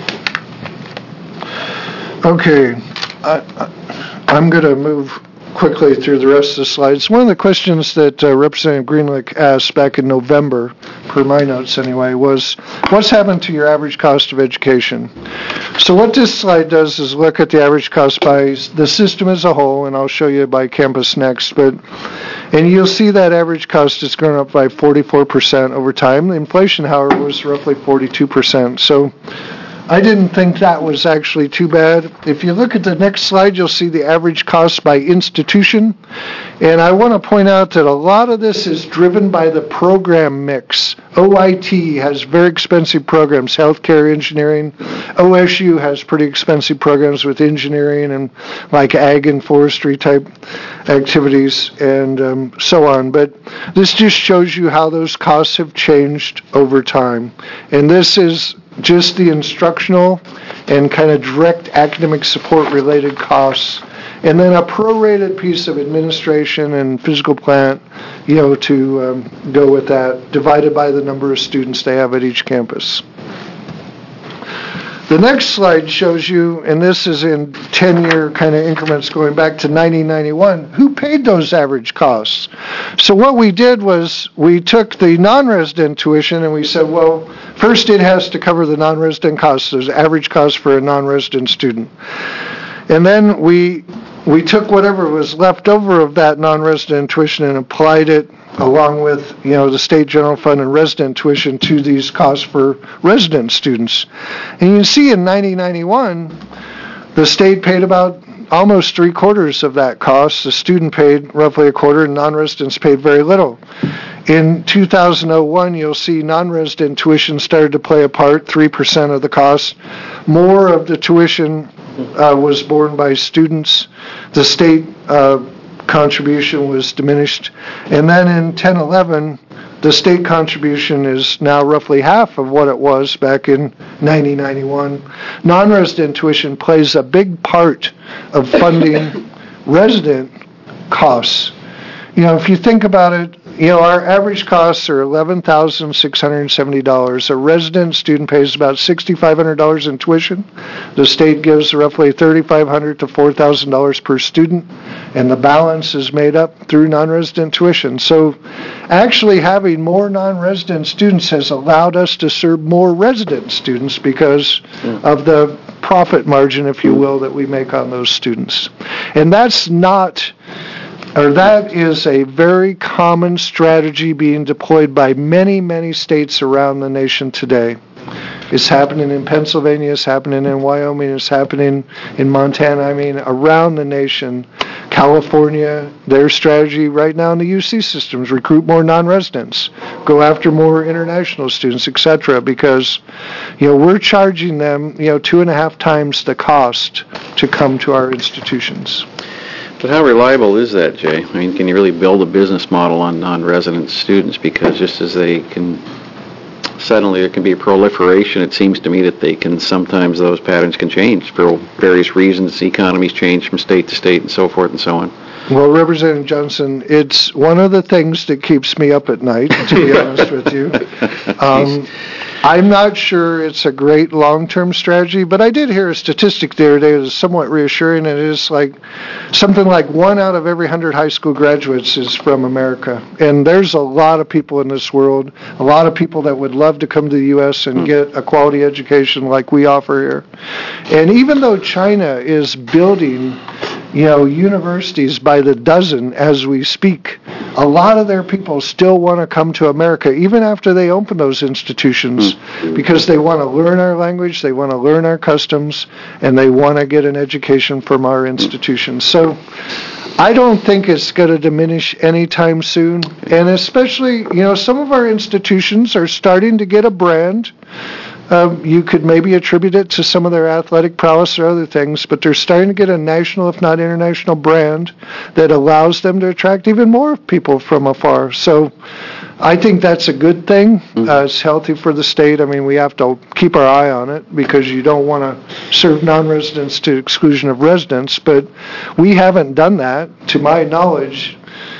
Okay. I, I'm going to move quickly through the rest of the slides. One of the questions that uh, Representative Greenlick asked back in November, per my notes anyway, was what's happened to your average cost of education? So what this slide does is look at the average cost by the system as a whole, and I'll show you by campus next. But and you'll see that average cost has grown up by forty-four percent over time. The inflation, however, was roughly forty-two percent. So I didn't think that was actually too bad. If you look at the next slide, you'll see the average cost by institution. And I want to point out that a lot of this is driven by the program mix. O I T has very expensive programs, healthcare, engineering. O S U has pretty expensive programs with engineering and like ag and forestry type activities and um, so on. But this just shows you how those costs have changed over time. And this is just the instructional and kind of direct academic support related costs, and then a prorated piece of administration and physical plant, you know, to um, go with that, divided by the number of students they have at each campus. The next slide shows you, and this is in ten-year kind of increments going back to nineteen ninety-one, who paid those average costs. So what we did was we took the non-resident tuition and we said, well, first it has to cover the non-resident costs, there's average cost for a non-resident student. And then we we took whatever was left over of that non-resident tuition and applied it along with, you know, the state general fund and resident tuition to these costs for resident students. And you can see in nineteen ninety-one, the state paid about almost three quarters of that cost. The student paid roughly a quarter, and non-residents paid very little. In two thousand one, you'll see non-resident tuition started to play a part, three percent of the cost. More of the tuition uh, was borne by students. The state uh, contribution was diminished. And then in ten eleven, the state contribution is now roughly half of what it was back in nineteen ninety-one. Non-resident tuition plays a big part of funding resident costs. You know, if you think about it, you know, our average costs are eleven thousand six hundred seventy dollars. A resident student pays about six thousand five hundred dollars in tuition. The state gives roughly three thousand five hundred dollars to four thousand dollars per student, and the balance is made up through non-resident tuition. So actually having more non-resident students has allowed us to serve more resident students because of the profit margin, if you will, that we make on those students. And that's not... or that is a very common strategy being deployed by many, many states around the nation today. It's happening in Pennsylvania, it's happening in Wyoming, it's happening in Montana, I mean, around the nation. California, their strategy right now in the U C systems, recruit more non-residents, go after more international students, et cetera, because, you know, we're charging them, you know, two and a half times the cost to come to our institutions. But how reliable is that, Jay? I mean, can you really build a business model on non-resident students? Because just as they can, suddenly there can be a proliferation, it seems to me that they can, sometimes those patterns can change for various reasons. Economies change from state to state and so forth and so on. Well, Representative Johnson, it's one of the things that keeps me up at night, to be honest with you. Um, I'm not sure it's a great long-term strategy, but I did hear a statistic the other day that is somewhat reassuring, and it is like something like one out of every one hundred high school graduates is from America. And there's a lot of people in this world, a lot of people that would love to come to the U S and get a quality education like we offer here. And even though China is building, you know, universities by the dozen as we speak, a lot of their people still want to come to America, even after they open those institutions, because they want to learn our language, they want to learn our customs, and they want to get an education from our institutions. So I don't think it's going to diminish anytime soon, and especially, you know, some of our institutions are starting to get a brand. Um, you could maybe attribute it to some of their athletic prowess or other things, but they're starting to get a national, if not international, brand that allows them to attract even more people from afar. So I think that's a good thing. Uh, it's healthy for the state. I mean, we have to keep our eye on it because you don't want to serve non-residents to the exclusion of residents, but we haven't done that, to my knowledge.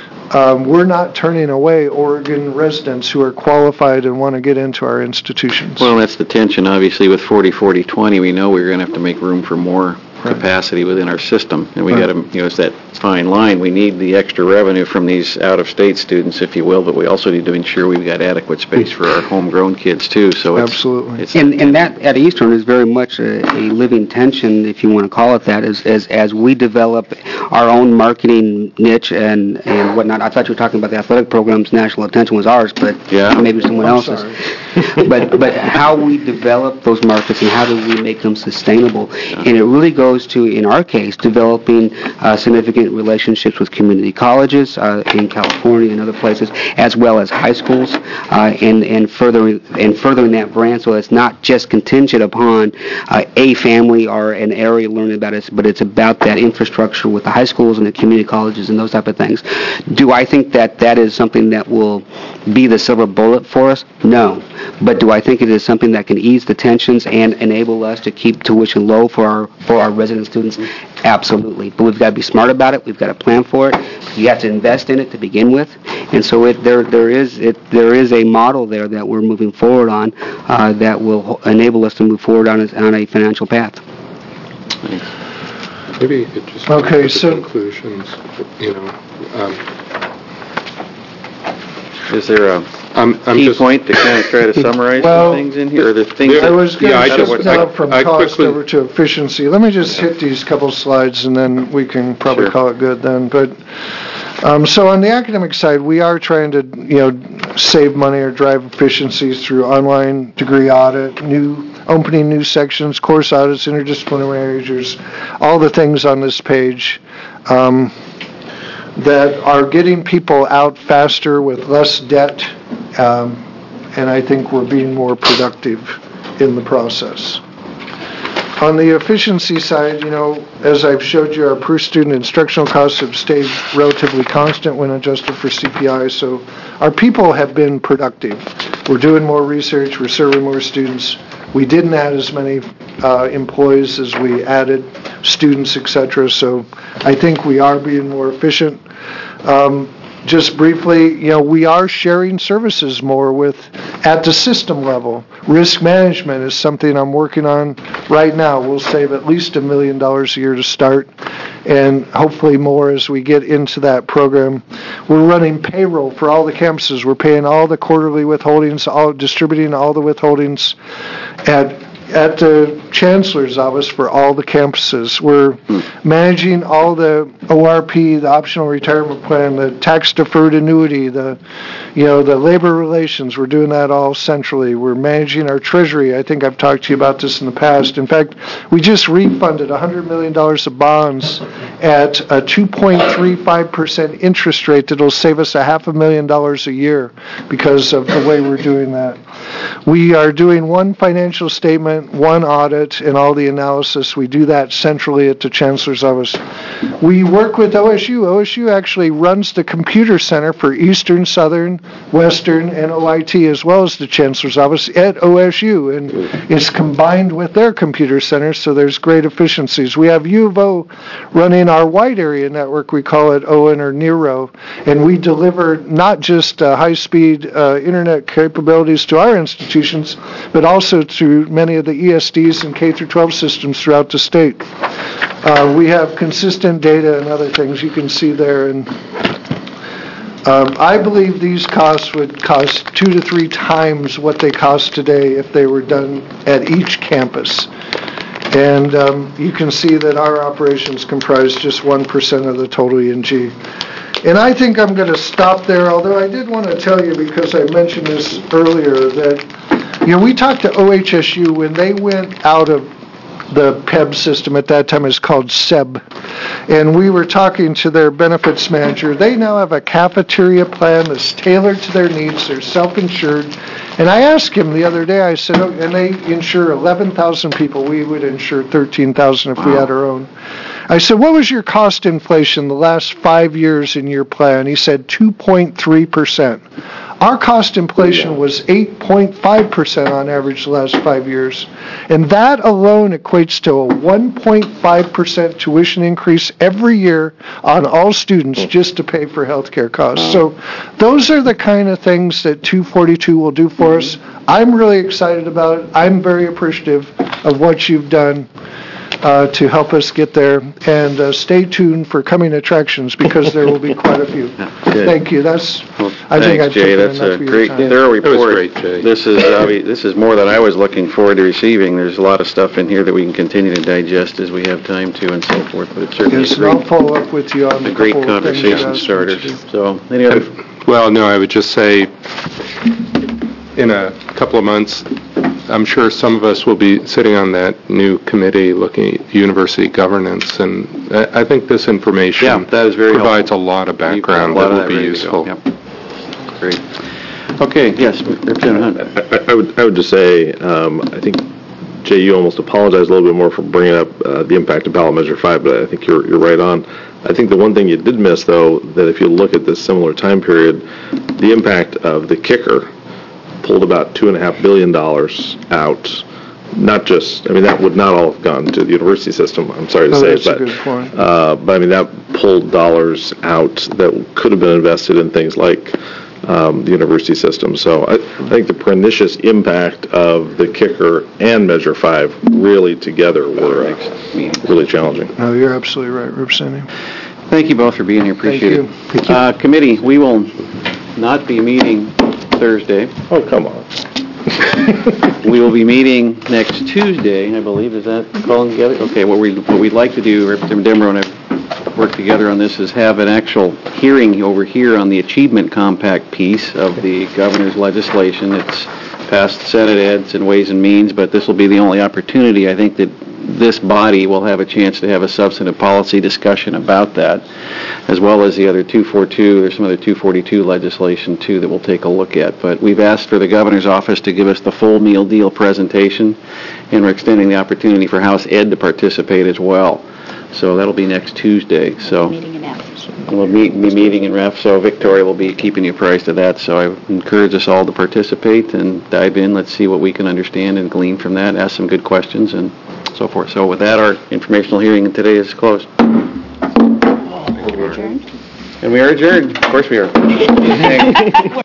Um, we're not turning away Oregon residents who are qualified and want to get into our institutions. Well, that's the tension, obviously, with forty forty twenty. We know we're going to have to make room for more capacity within our system. And we got to, you know, it's that fine line. We need the extra revenue from these out-of-state students, if you will, but we also need to ensure we've got adequate space for our homegrown kids, too. So it's, Absolutely. It's, And, and that at Eastern is very much a, a living tension, if you want to call it that, as, as, as we develop our own marketing niche and, and whatnot. I thought you were talking about the athletic program's national attention was ours, but Yeah. maybe someone I'm else's. sorry. but but how we develop those markets and how do we make them sustainable? And it really goes to, in our case, developing uh, significant relationships with community colleges uh, in California and other places, as well as high schools, uh, and and furthering and furthering that brand, so it's not just contingent upon uh, a family or an area learning about it, but it's about that infrastructure with the high schools and the community colleges and those type of things. Do I think that that is something that will be the silver bullet for us? No. But do I think it is something that can ease the tensions and enable us to keep tuition low for our for our resident students? Absolutely. But we've got to be smart about it. We've got to plan for it. You have to invest in it to begin with. And so it, there there is it there is a model there that we're moving forward on uh, that will enable us to move forward on a, on a financial path. Maybe you could just Okay, come to so- conclusions, you know. Um, is there a I'm, I'm key just, point to kind of try to summarize Well, some things in here? Or the things there- that, I was going Yeah, I to just- shift I- now from I cost quickly- over to efficiency. Let me just hit these couple slides, and then we can probably Sure. call it good then. But, um, so on the academic side, we are trying to, you know, save money or drive efficiencies through online degree audit, new, opening new sections, course audits, interdisciplinary majors, all the things on this page. Um, that are getting people out faster with less debt, um, and I think we're being more productive in the process. On the efficiency side, you know, as I've showed you, our per-student instructional costs have stayed relatively constant when adjusted for C P I, so our people have been productive. We're doing more research, we're serving more students. We didn't add as many uh, employees as we added students, et cetera, so I think we are being more efficient. Um, just briefly, you know, we are sharing services more with, at the system level. Risk management is something I'm working on right now. We'll save at least a million dollars a year to start, and hopefully more as we get into that program. We're running payroll for all the campuses. We're paying all the quarterly withholdings, all distributing all the withholdings at at the Chancellor's office for all the campuses. We're managing all the O R P, the optional retirement plan, the tax-deferred annuity, the, you know, the labor relations. We're doing that all centrally. We're managing our treasury. I think I've talked to you about this in the past. In fact, we just refunded one hundred million dollars of bonds at a two point three five percent interest rate that will save us a half a million dollars a year because of the way we're doing that. We are doing one financial statement, one audit, and all the analysis. We do that centrally at the Chancellor's office. We work with O S U. O S U actually runs the computer center for Eastern, Southern, Western, and O I T, as well as the Chancellor's office at O S U, and it's combined with their computer center, so there's great efficiencies. We have U of O running our wide area network. We call it Owen or Nero, and we deliver not just uh, high-speed uh, internet capabilities to our institutions, but also to many of the E S Ds and K through twelve systems throughout the state. Uh, we have consistent data and other things you can see there. And um, I believe these costs would cost two to three times what they cost today if they were done at each campus. And um, you can see that our operations comprise just one percent of the total E and G. And I think I'm going to stop there, although I did want to tell you, because I mentioned this earlier, that, you know, we talked to O H S U when they went out of the P E B system. At that time, it's called S E B. And we were talking to their benefits manager. They now have a cafeteria plan that's tailored to their needs. They're self-insured. And I asked him the other day, I said, oh, and they insure eleven thousand people. We would insure thirteen thousand if we had our own. I said, what was your cost inflation the last five years in your plan? He said two point three percent. Our cost inflation was eight point five percent on average the last five years. And that alone equates to a one point five percent tuition increase every year on all students just to pay for health care costs. So those are the kind of things that two forty-two will do for us. I'm really excited about it. I'm very appreciative of what you've done. uh, to help us get there. And uh, stay tuned for coming attractions, because there will be quite a few. Good. Thank you. That's, Well, I think I've thanks, Jay. taken That's enough a of your great, time. thorough That was report. great, Jay. This is, obvi- this is more than I was looking forward to receiving. There's a lot of stuff in here that we can continue to digest as we have time to and so forth, but it's certainly Yes, a and I'll great, follow up with you on a a great couple of things you conversation asked me starters. to do. So, any other, Well, no, I would just say, in a couple of months, I'm sure some of us will be sitting on that new committee looking at university governance, and I I think this information Yeah, that is very provides helpful. a lot of You've got a background lot that of will be ready to go. useful. Yep. Great. Okay, yes, Representative Hunt. I- I would, I would just say, um, I think, Jay, you almost apologized a little bit more for bringing up uh, the impact of ballot measure five, but I think you're, you're right on. I think the one thing you did miss, though, that if you look at this similar time period, the impact of the kicker pulled about two and a half billion dollars out. Not just, I mean, that would not all have gone to the university system, I'm sorry to Oh, say. that's a but, good point. uh, But I mean, that pulled dollars out that could have been invested in things like um, the university system. So I, I think the pernicious impact of the kicker and Measure five really together were uh, really challenging. No, you're absolutely right, Representative. Thank you both for being here, appreciate you. it. Thank you. Uh, Committee, we will not be meeting Thursday. Oh, come on. We will be meeting next Tuesday, I believe, is that calling together? Okay, what we, what we'd like to do, Representative Demro and I work together on this, is have an actual hearing over here on the Achievement Compact piece of the governor's legislation. It's passed Senate Eds and Ways and Means, but this will be the only opportunity, I think, that this body will have a chance to have a substantive policy discussion about that, as well as the other two forty-two, there's some other two forty-two legislation too that we'll take a look at. But we've asked for the governor's office to give us the full meal deal presentation, and we're extending the opportunity for House Ed to participate as well. So that'll be next Tuesday, so. Meeting in F. We'll meet, be meeting in Ref, so Victoria will be keeping you apprised of that. So I encourage us all to participate and dive in. Let's see what we can understand and glean from that, ask some good questions and so forth. So with that, our informational hearing today is closed. Adjourned? And we are adjourned. Of course we are.